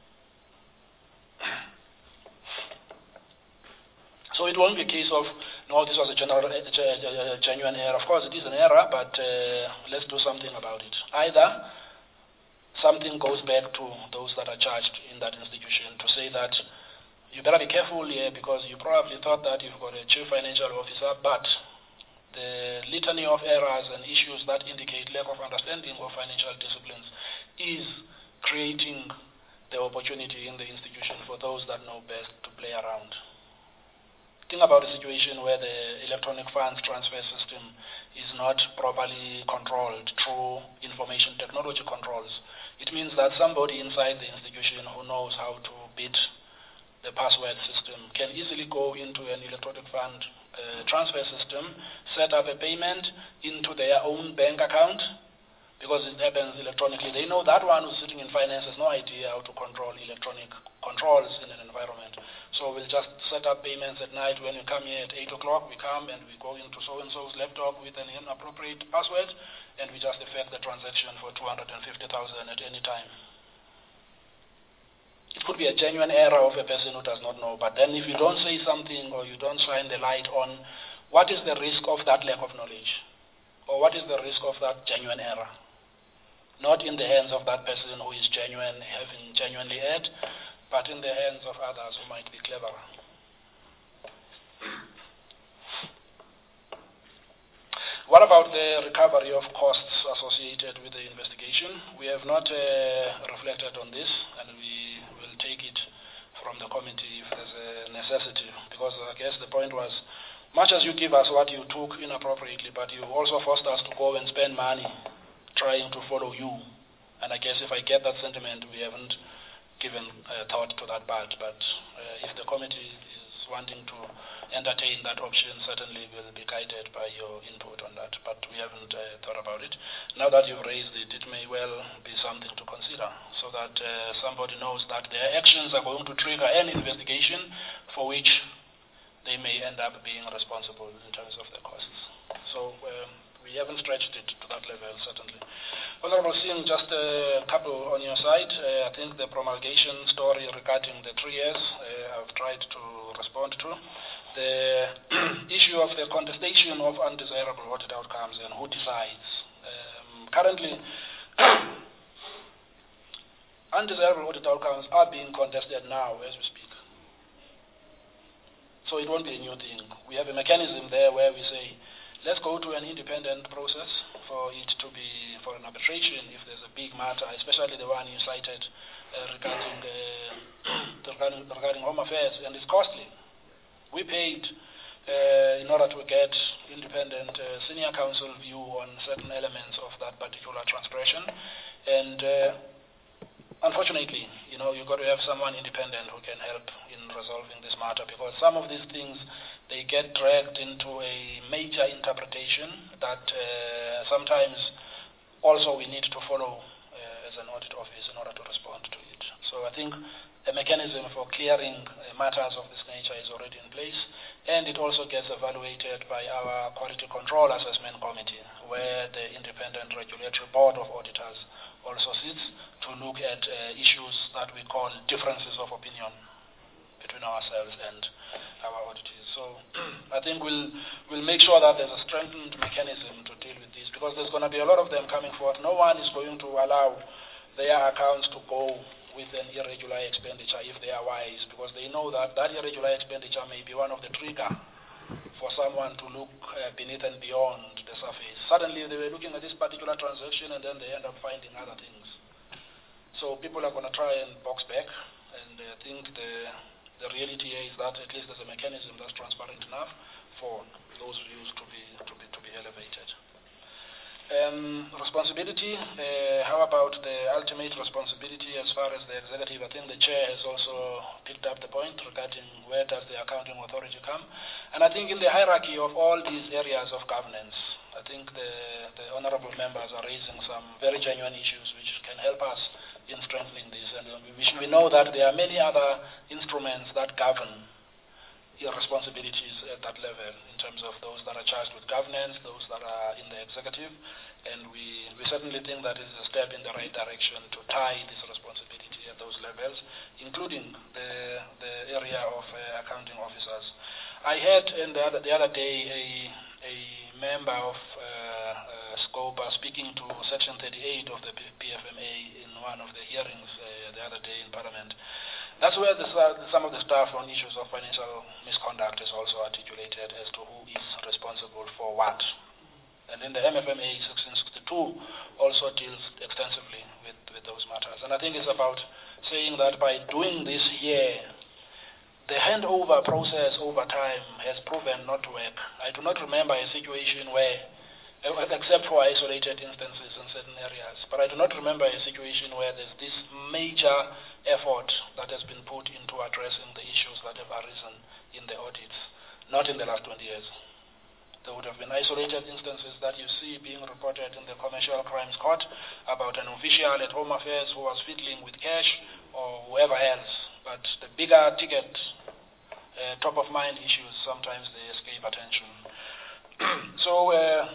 So it won't be a case of, no, this was a genuine error. Of course, it is an error, but let's do something about it. Either something goes back to those that are charged in that institution to say that you better be careful here because you probably thought that you've got a chief financial officer, but the litany of errors and issues that indicate lack of understanding of financial disciplines is creating the opportunity in the institution for those that know best to play around. Think about a situation where the electronic funds transfer system is not properly controlled through information technology controls. It means that somebody inside the institution who knows how to beat the password system can easily go into an electronic fund transfer system, set up a payment into their own bank account, because it happens electronically. They know that one who's sitting in finance has no idea how to control electronic controls in an environment. So we'll just set up payments at night. When we come here at 8 o'clock, we come and we go into so-and-so's laptop with an inappropriate password, and we just effect the transaction for 250,000 at any time. It could be a genuine error of a person who does not know, but then if you don't say something or you don't shine the light on what is the risk of that lack of knowledge, or what is the risk of that genuine error, not in the hands of that person who is genuine, having genuinely erred, but in the hands of others who might be cleverer. What about the recovery of costs associated with the investigation? We have not reflected on this, and we will take it from the committee if there's a necessity, because I guess the point was, much as you give us what you took inappropriately, but you also forced us to go and spend money trying to follow you. And I guess if I get that sentiment, we haven't given thought to that part. But if the committee is wanting to entertain that option, certainly we'll be guided by your input on that. But we haven't thought about it. Now that you've raised it, it may well be something to consider, so that somebody knows that their actions are going to trigger an investigation for which they may end up being responsible in terms of the costs. So we haven't stretched it to that level, certainly. Honorable Singh, just a couple on your side. I think the promulgation story regarding the 3 years, I've tried to respond to. The issue of the contestation of undesirable audit outcomes and who decides. Currently, undesirable audit outcomes are being contested now as we speak. So it won't be a new thing. We have a mechanism there where we say, let's go to an independent process for it to be for an arbitration if there's a big matter, especially the one you cited regarding Home Affairs, and it's costly. We paid in order to get independent senior counsel view on certain elements of that particular transgression, and unfortunately, you've got to have someone independent who can help in resolving this matter, because some of these things, they get dragged into a major interpretation that sometimes also we need to follow as an audit office in order to respond to it. So I think a mechanism for clearing matters of this nature is already in place, and it also gets evaluated by our Quality Control Assessment Committee, where the Independent Regulatory Board of Auditors also sits to look at issues that we call differences of opinion between ourselves and our auditors. So I think we'll make sure that there's a strengthened mechanism to deal with this, because there's going to be a lot of them coming forth. No one is going to allow their accounts to go with an irregular expenditure if they are wise, because they know that that irregular expenditure may be one of the trigger for someone to look beneath and beyond the surface. Suddenly they were looking at this particular transaction and then they end up finding other things. So people are going to try and box back, and I think the reality is that at least there's a mechanism that's transparent enough for those views to be elevated. Responsibility, how about the ultimate responsibility as far as the executive? I think the chair has also picked up the point regarding where does the accounting authority come. And I think in the hierarchy of all these areas of governance, I think the honorable members are raising some very genuine issues which can help us in strengthening this. And we know that there are many other instruments that govern your responsibilities at that level, in terms of those that are charged with governance, those that are in the executive, and we certainly think that it is a step in the right direction to tie this responsibility at those levels, including the area of accounting officers. I heard the other day a member of SCOPA speaking to Section 38 of the PFMA in one of the hearings the other day in Parliament. That's where some of the stuff on issues of financial misconduct is also articulated as to who is responsible for what. And in the MFMA 1662 also deals extensively with those matters. And I think it's about saying that by doing this here, the handover process over time has proven not to work. I do not remember a situation where, except for isolated instances in certain areas, but I do not remember a situation where there's this major effort that has been put into addressing the issues that have arisen in the audits, not in the last 20 years. There would have been isolated instances that you see being reported in the Commercial Crimes Court about an official at Home Affairs who was fiddling with cash or whoever else. But the bigger ticket, top-of-mind issues, sometimes they escape attention. So,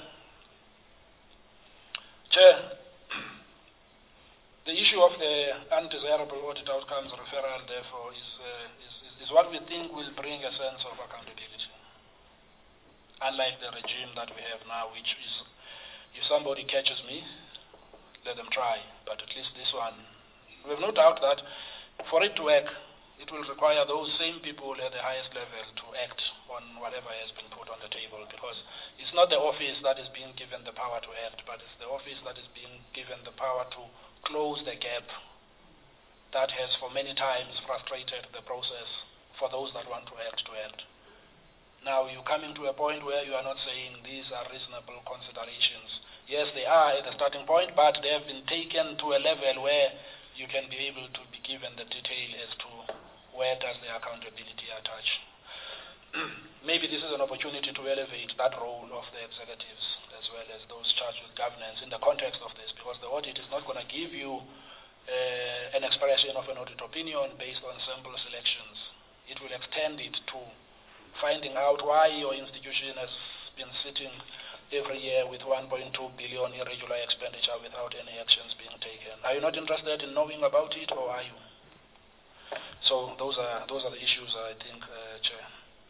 Chair, the issue of the undesirable audit outcomes referral, therefore, is what we think will bring a sense of accountability. Unlike the regime that we have now, which is, if somebody catches me, let them try. But at least this one, we have no doubt that for it to work, it will require those same people at the highest level to act on whatever has been put on the table, because it's not the office that is being given the power to act, but it's the office that is being given the power to close the gap that has for many times frustrated the process for those that want to act. Now you're coming to a point where you are not saying these are reasonable considerations. Yes, they are at the starting point, but they have been taken to a level where you can be able to be given the detail as to where does the accountability attach. Maybe this is an opportunity to elevate that role of the executives as well as those charged with governance in the context of this, because the audit is not going to give you an expression of an audit opinion based on sample selections. It will extend it to finding out why your institution has been sitting every year with 1.2 billion irregular expenditure without any actions being taken. Are you not interested in knowing about it, or are you? So those are the issues, I think, Chair.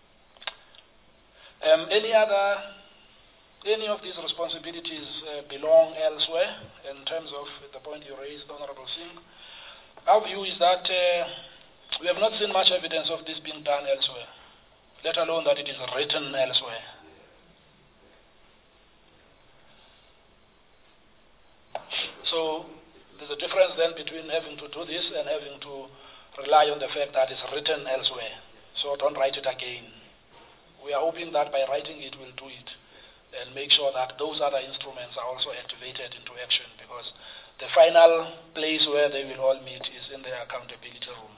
Any of these responsibilities belong elsewhere in terms of the point you raised, Honorable Singh? Our view is that we have not seen much evidence of this being done elsewhere. let alone that it is written elsewhere. So there's a difference then between having to do this and having to rely on the fact that it's written elsewhere. So don't write it again. We are hoping that by writing it, we'll do it and make sure that those other instruments are also activated into action, because the final place where they will all meet is in the accountability room.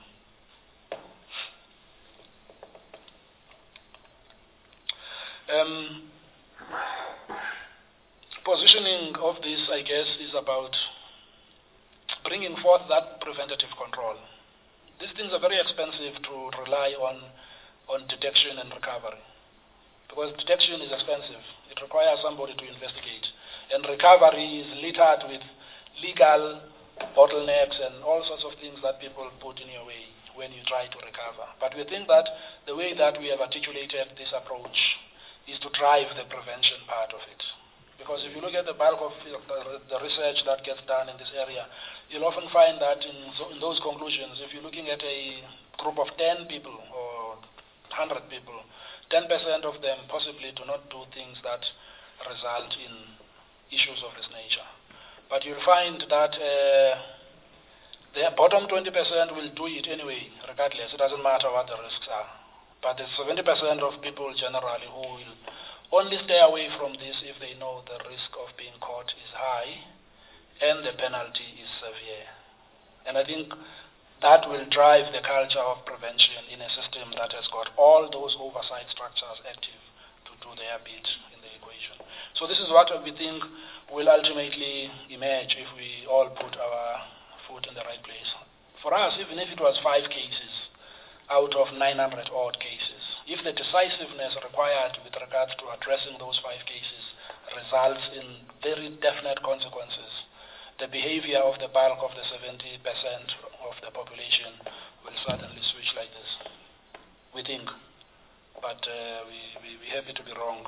Positioning of this, I guess, is about bringing forth that preventative control. These things are very expensive to rely on detection and recovery, because detection is expensive. It requires somebody to investigate, and recovery is littered with legal bottlenecks and all sorts of things that people put in your way when you try to recover. But we think that the way that we have articulated this approach is to drive the prevention part of it. Because if you look at the bulk of the research that gets done in this area, you'll often find that in those conclusions, if you're looking at a group of 10 people or 100 people, 10% of them possibly do not do things that result in issues of this nature. But you'll find that the bottom 20% will do it anyway, regardless. It doesn't matter what the risks are. But the 70% of people generally who will only stay away from this if they know the risk of being caught is high and the penalty is severe. And I think that will drive the culture of prevention in a system that has got all those oversight structures active to do their bit in the equation. So this is what we think will ultimately emerge if we all put our foot in the right place. For us, even if it was 5 cases out of 900 odd cases, if the decisiveness required with regards to addressing those 5 cases results in very definite consequences, the behavior of the bulk of the 70% of the population will suddenly switch like this. We think, but we're happy to be wrong.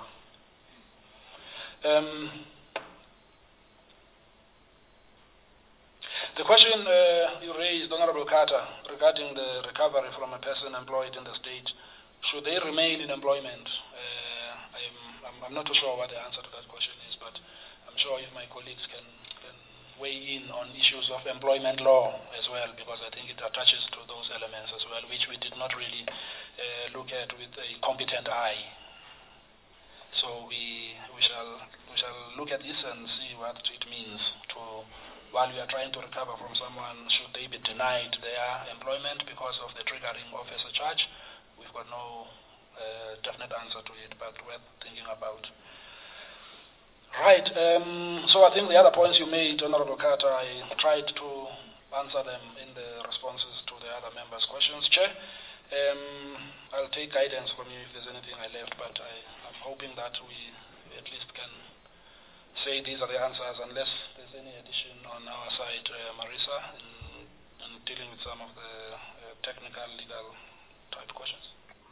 The question you raised, Honorable Carter, regarding the recovery from a person employed in the state, should they remain in employment? I'm not too sure what the answer to that question is, but I'm sure if my colleagues can weigh in on issues of employment law as well, because I think it attaches to those elements as well, which we did not really look at with a competent eye. So we shall look at this and see what it means to, while we are trying to recover from someone, should they be denied their employment because of the triggering of a surcharge? We've got no definite answer to it, but worth thinking about. Right, so I think the other points you made, Honorable Carter, I tried to answer them in the responses to the other members' questions. Chair, I'll take guidance from you if there's anything I left, but I'm hoping that we at least can say these are the answers, unless there's any addition on our side, Marisa, in dealing with some of the technical, legal type questions.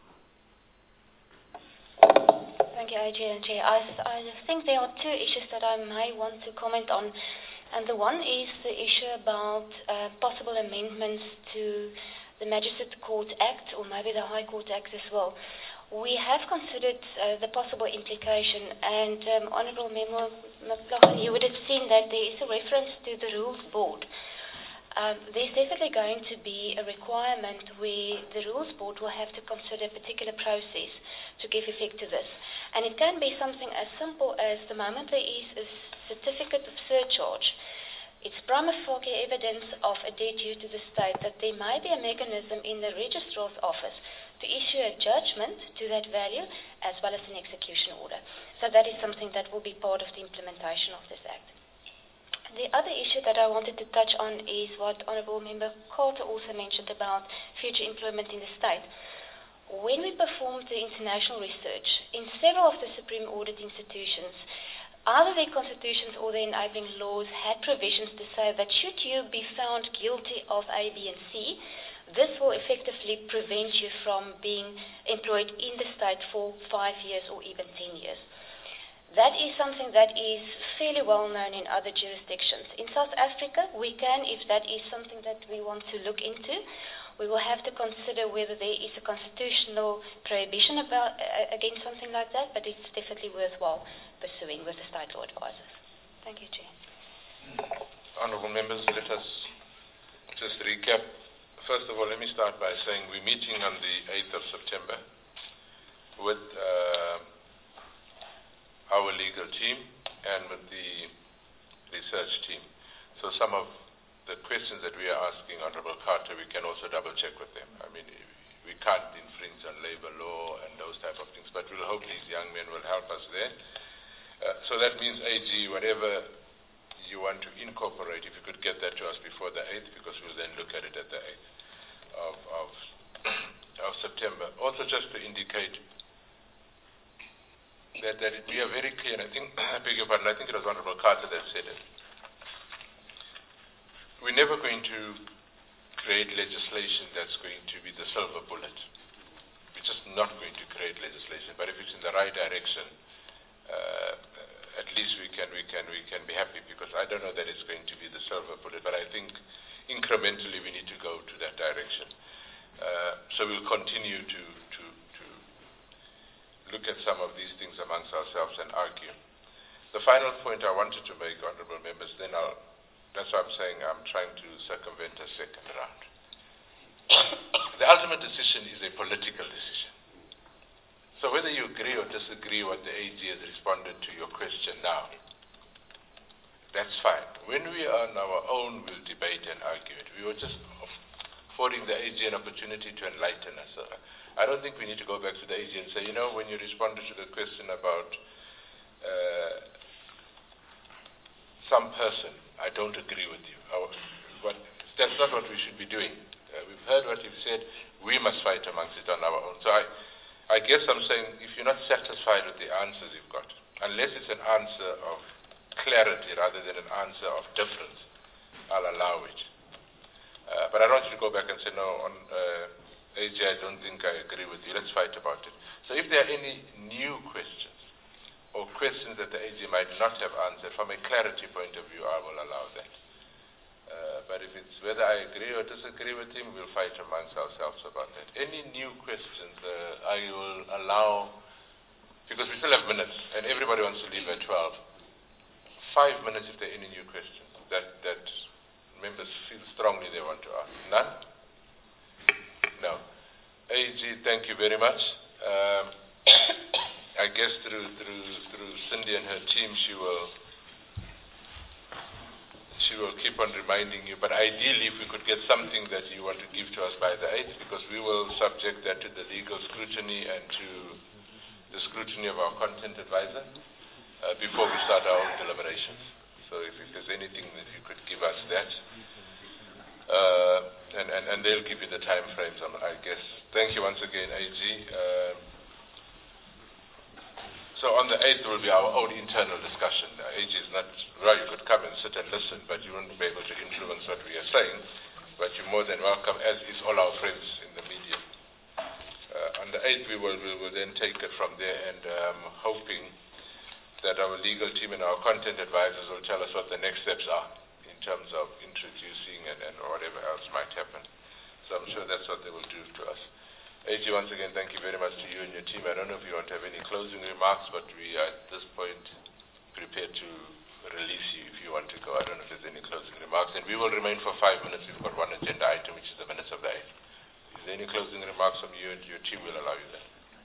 Thank you, AG. I think there are 2 issues that I may want to comment on. And the one is the issue about possible amendments to the Magistrate Court Act, or maybe the High Court Act as well. We have considered the possible implication, and Honourable Member McLaughlin, you would have seen that there is a reference to the Rules Board. There's definitely going to be a requirement where the Rules Board will have to consider a particular process to give effect to this. And it can be something as simple as the moment there is a certificate of surcharge, it's prima facie evidence of a debt due to the state that there may be a mechanism in the Registrar's Office to issue a judgment to that value as well as an execution order. So that is something that will be part of the implementation of this Act. The other issue that I wanted to touch on is what Honourable Member Carter also mentioned about future employment in the state. When we performed the international research, in several of the Supreme Audit institutions, either their constitutions or their enabling laws had provisions to say that should you be found guilty of A, B, and C, this will effectively prevent you from being employed in the state for 5 years or even 10 years. That is something that is fairly well known in other jurisdictions. In South Africa, we can, if that is something that we want to look into, we will have to consider whether there is a constitutional prohibition against something like that, but it's definitely worthwhile pursuing with the state law advisors. Thank you, Chair. Honourable members, let us just recap. First of all, let me start by saying we're meeting on the 8th of September with our legal team and with the research team. So some of the questions that we are asking Honourable Carter, we can also double check with them. I mean, we can't infringe on labour law and those type of things, but we'll hope these young men will help us there. So that means, AG, whatever you want to incorporate, if you could get that to us before the 8th, because we'll then look at it at the 8th of September. Also, just to indicate that we are very clear, and I think, I beg your pardon, I think it was Honourable Carter that said it. We're never going to create legislation that's going to be the silver bullet. We're just not going to create legislation, but if it's in the right direction, at least we can be happy, because I don't know that it's going to be the silver bullet, but I think incrementally we need to go to that direction. So we'll continue to look at some of these things amongst ourselves and argue. The final point I wanted to make, honourable members, then that's why I'm saying I'm trying to circumvent a second round. The ultimate decision is a political decision. So whether you agree or disagree what the AG has responded to your question now, that's fine. When we are on our own, we'll debate and argue it. We were just affording the AG an opportunity to enlighten us. I don't think we need to go back to the AG and say, you know, when you responded to the question about some person, I don't agree with you. That's not what we should be doing. We've heard what you've said. We must fight amongst it on our own. So I guess I'm saying, if you're not satisfied with the answers you've got, unless it's an answer of clarity rather than an answer of difference, I'll allow it. But I don't want you to go back and say, no, on AG, I don't think I agree with you. Let's fight about it. So if there are any new questions or questions that the AG might not have answered, from a clarity point of view, I will allow that. But if it's whether I agree or disagree with him, we'll fight amongst ourselves about that. Any new questions, I will allow, because we still have minutes, and everybody wants to leave at 12. 5 minutes if there are any new questions that members feel strongly they want to ask. None? No. AG, thank you very much. I guess through Cindy and her team, she will keep on reminding you, but ideally if we could get something that you want to give to us by the 8th, because we will subject that to the legal scrutiny and to the scrutiny of our content advisor before we start our own deliberations. So if there's anything that you could give us that, and they'll give you the time frames, I guess. Thank you once again, AG. So on the 8th will be our own internal discussion. AG is not, well, you could come and sit and listen, but you won't be able to influence what we are saying. But you're more than welcome, as is all our friends in the media. On the 8th, we will then take it from there, and hoping that our legal team and our content advisors will tell us what the next steps are in terms of introducing and whatever else might happen. So I'm sure that's what they will do to us. AG, once again, thank you very much to you and your team. I don't know if you want to have any closing remarks, but we are at this point prepared to release you if you want to go. I don't know if there's any closing remarks. And we will remain for 5 minutes. We've got one agenda item, which is the minutes of the 8th. Is there any closing remarks from you, and your team will allow you that?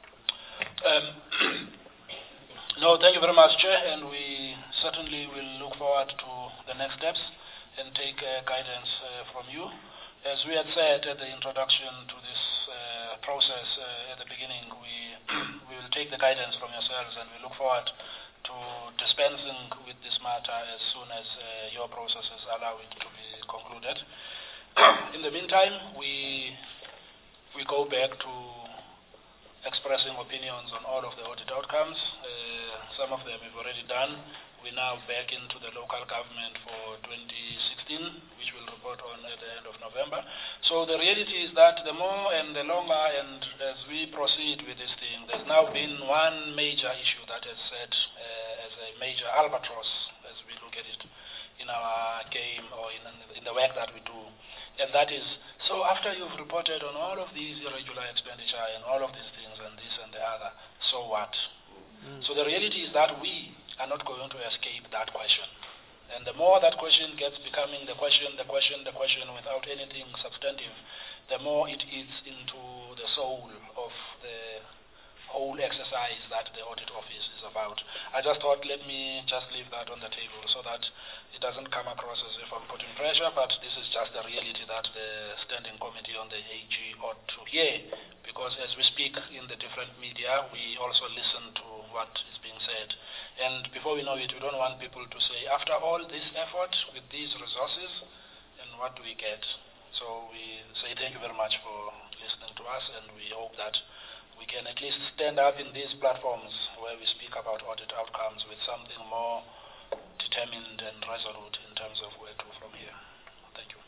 No, thank you very much, Chair, and we certainly will look forward to the next steps and take guidance from you. As we had said at the introduction to this process at the beginning, we will take the guidance from yourselves, and we look forward to dispensing with this matter as soon as your processes allow it to be concluded. In the meantime, we go back to expressing opinions on all of the audit outcomes. Some of them we've already done. We're now back into the local government for 2016, which we'll report on at the end of November. So the reality is that the more and the longer, and as we proceed with this thing, there's now been one major issue that has set as a major albatross, as we look at it, in our game or in the work that we do, And that is, so after you've reported on all of these irregular expenditure and all of these things and this and the other, so what? So the reality is that we are not going to escape that question. And the more that question gets becoming the question without anything substantive, the more it eats into the soul of the whole exercise that the audit office is about. I just thought, let me just leave that on the table so that it doesn't come across as if I'm putting pressure, but this is just the reality that the Standing Committee on the AG ought to hear, because as we speak in the different media, we also listen to what is being said. And before we know it, we don't want people to say, after all this effort with these resources, and what do we get? So we say thank you very much for listening to us, and we hope that we can at least stand up in these platforms where we speak about audit outcomes with something more determined and resolute in terms of where to from here. Thank you.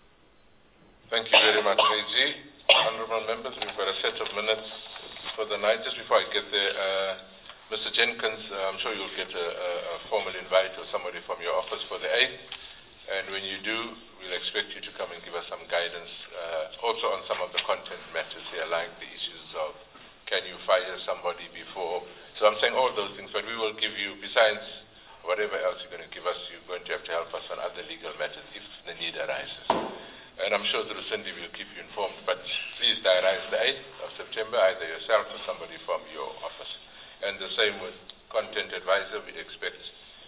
Thank you very much, AG. Honourable members, we've got a set of minutes for the night. Just before I get there, Mr. Jenkins, I'm sure you'll get a formal invite or somebody from your office for the 8th. And when you do, we'll expect you to come and give us some guidance also on some of the content matters here, like the issues of can you fire somebody before. So I'm saying all those things, but we will give you, besides whatever else you're going to give us, you're going to have to help us on other legal matters if the need arises. And I'm sure through Cindy will keep you informed, but please diarize the 8th of September, either yourself or somebody from your office. And the same with Content Advisor. We expect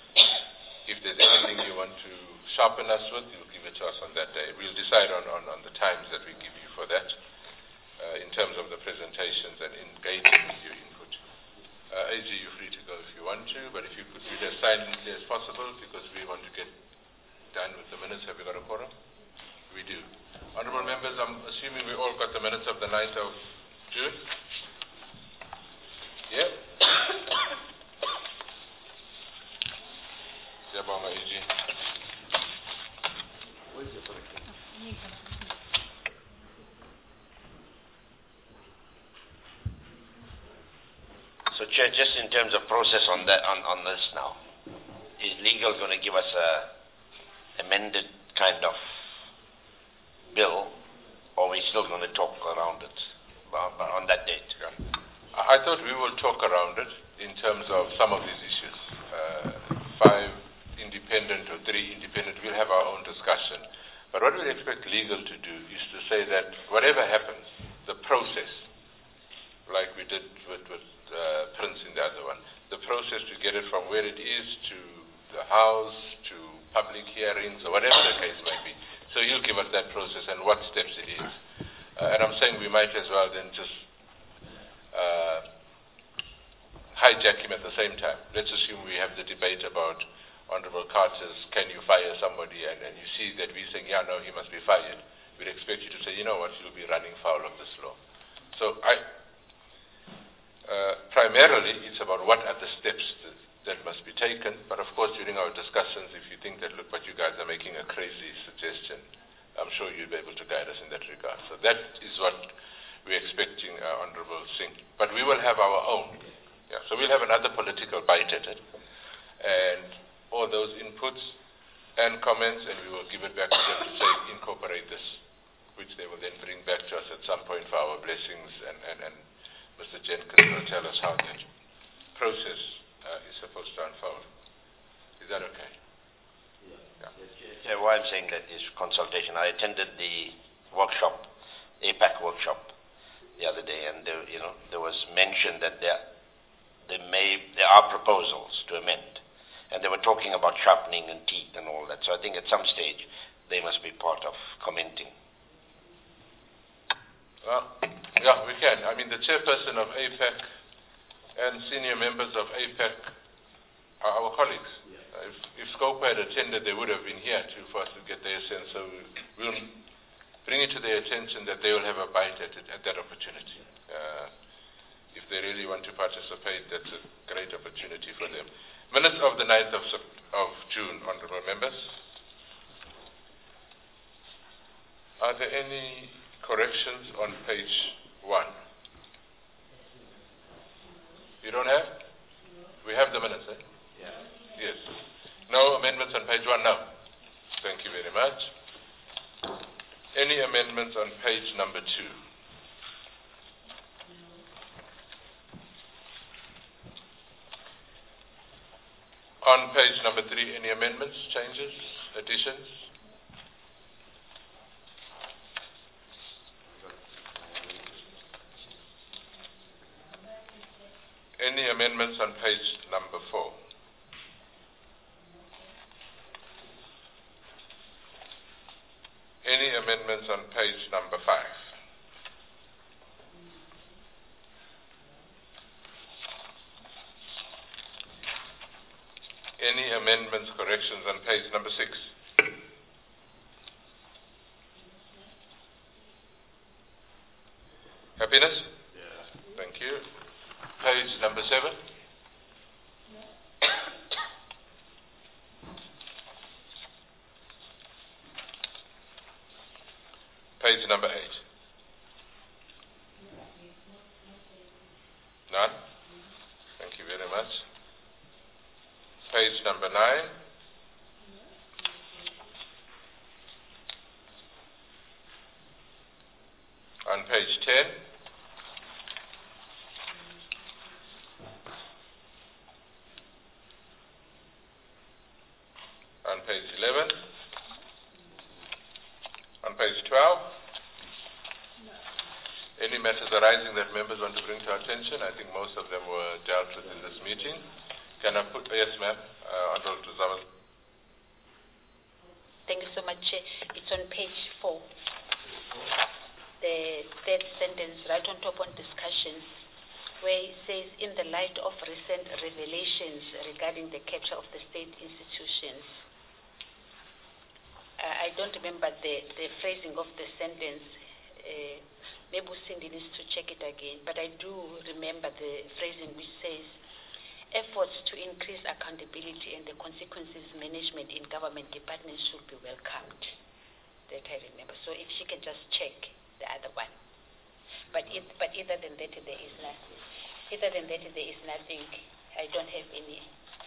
if there's anything you want to sharpen us with, you'll give it to us on that day. We'll decide on the times that we give you for that in terms of the presentations and engaging with your input. AG, you're free to go if you want to, but if you could read as silently as possible because we want to get done with the minutes. Have we got a quorum? We do. Honourable members, I'm assuming we all got the minutes of the 9th of June? Yeah? Yabama AG. So, Chair, just in terms of process on that, on this now, is legal going to give us a amended kind of bill, or are we still going to talk around it on that date? Yeah. I thought we will talk around it in terms of some of these issues. 5 independent or 3 independent, we'll have our own discussion. But what we expect legal to do is to say that whatever happens, the process, like we did with Prince in the other one, the process to get it from where it is to the House, to public hearings, or whatever the case might be. So you'll give us that process and what steps it is. And I'm saying we might as well then just hijack him at the same time. Let's assume we have the debate about Honourable Carter's can you fire somebody, and you see that we're saying, yeah, no, he must be fired. We'd expect you to say, you know what, you'll be running foul of this law. So primarily it's about what are the steps that must be taken, but of course during our discussions, if you think that, look, but you guys are making a crazy suggestion, I'm sure you'll be able to guide us in that regard. So that is what we're expecting, Honourable Singh. But we will have our own. Yeah, so we'll have another political bite at it. And all those inputs and comments, and we will give it back to them to say, incorporate this, which they will then bring back to us at some point for our blessings, and Mr. Jenkins will tell us how that process is supposed to unfold. Is that okay? Yeah. Why I'm saying that is consultation. I attended the workshop, APAC workshop, the other day, and there was mention that there are proposals to amend. And they were talking about sharpening and teeth and all that. So I think at some stage they must be part of commenting. Well, yeah, we can. I mean, the chairperson of APAC and senior members of APAC are our colleagues. If Scope had attended, they would have been here for us to get their sense. So we'll bring it to their attention that they will have a bite at that opportunity. If they really want to participate, that's a great opportunity for them. Minutes of the 9th of June, honourable members. Are there any corrections on page 1? You don't have? We have the minutes, eh? Yeah. Yes. No amendments on page 1 now. Thank you very much. On page number 3, any amendments, changes, additions? Any amendments on page number 4? Any amendments on page number 5? Any amendments, corrections on page number 6? Happiness? Yeah. Thank you. Page number 7? Page number 8? None? Thank you very much. Page number 9? On page 10? On page 11? On page 12? Any matters arising that members want to bring to our attention? I think most of them were dealt with in this meeting. Can I put, yes ma'am, Honorable Tuzaman. Thank you so much, Chair. It's on page 4. The third sentence, right on top on discussions, where it says, in the light of recent revelations regarding the capture of the state institutions. I don't remember the phrasing of the sentence. Maybe Cindy needs to check it again, but I do remember the phrasing which says, efforts to increase accountability and the consequences management in government departments should be welcomed. That I remember. So if she can just check the other one. But other than that, there is nothing. Other than that, there is nothing. I don't have any.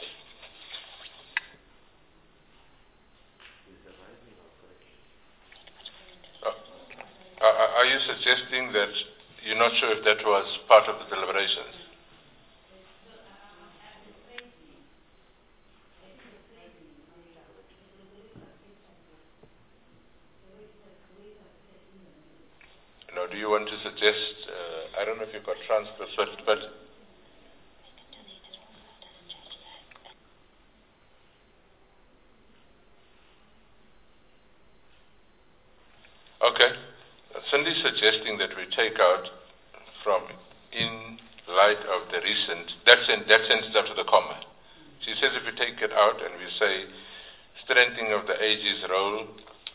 Are you suggesting that you're not sure if that was part of the deliberations? No, do you want to suggest, I don't know if you've got transcripts, but okay. Cindy's suggesting that we take out from in light of the recent, that sentence up to the comma. She says if we take it out and we say strengthening of the AG's role,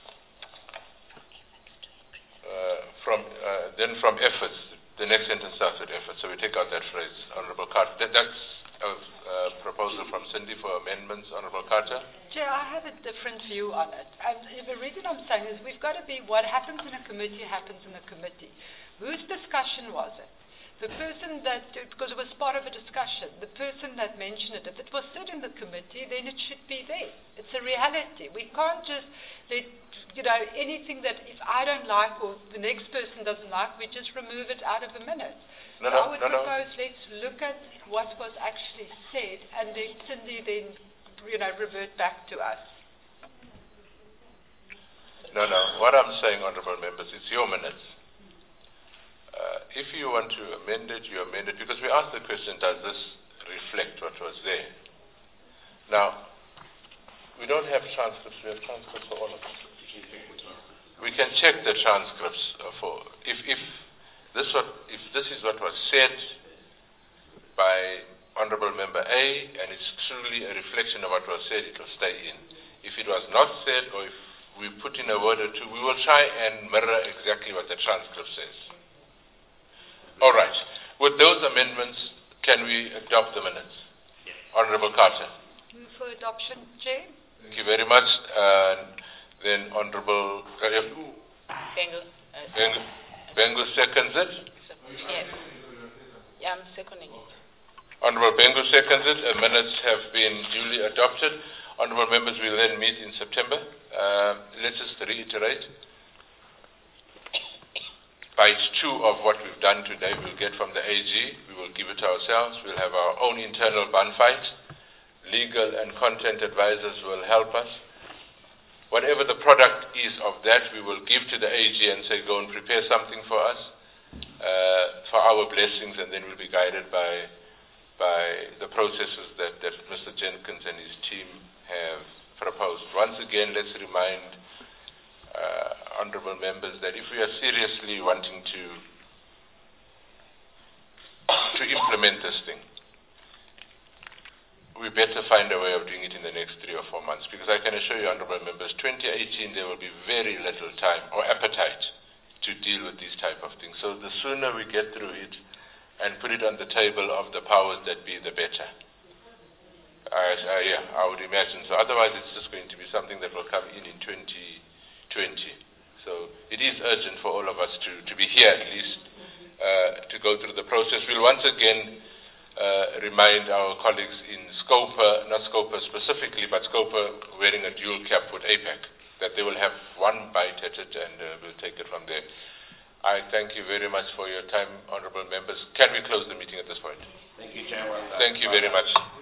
then from efforts, the next sentence starts with efforts. So we take out that phrase, Honourable Carter. That's a proposal from Cindy for amendments, Honourable Carter. Chair, I have a different view on it. And the reason I'm saying is we've got to be, what happens in a committee happens in a committee. Whose discussion was it? The person that, because it was part of a discussion, the person that mentioned it, if it was said in the committee, then it should be there. It's a reality. We can't just let, anything that if I don't like or the next person doesn't like, we just remove it out of the minutes. I would propose let's look at what was actually said and then Cindy then, revert back to us. No. What I'm saying, honourable members, it's your minutes. If you want to amend it, you amend it, because we asked the question, does this reflect what was there? Now, we don't have transcripts, we have transcripts for all of us. We can check the transcripts for, if this is what was said by Honourable Member A, and it's truly a reflection of what was said, it will stay in. If it was not said, or if we put in a word or two, we will try and mirror exactly what the transcript says. All right. With those amendments, can we adopt the minutes? Yes. Honourable Carter. Move for adoption, Chair. Thank you very much. Then Honourable Bengu seconds it. Yes. Yeah, I'm seconding it. Honourable Bengu seconds it. Minutes have been duly adopted. Honourable members will then meet in September. Let's just reiterate. bite 2 of what we've done today we'll get from the AG. We will give it to ourselves. We'll have our own internal bun fight. Legal and content advisors will help us. Whatever the product is of that, we will give to the AG and say, go and prepare something for us, for our blessings, and then we'll be guided by the processes that Mr. Jenkins and his team have proposed. Once again, let's remind honorable members that if we are seriously wanting to implement this thing, we better find a way of doing it in the next 3 or 4 months, because I can assure you, honorable members, 2018 there will be very little time or appetite to deal with these type of things. So the sooner we get through it and put it on the table of the powers that be, the better. I would imagine. So otherwise it's just going to be something that will come in 2020. So it is urgent for all of us to be here at least, to go through the process. We'll once again remind our colleagues in Scopa, not Scopa specifically, but Scopa wearing a dual cap with APAC, that they will have one bite at it, and we'll take it from there. I thank you very much for your time, honorable members. Can we close the meeting at this point? Thank you, Chairman. Thank you very much.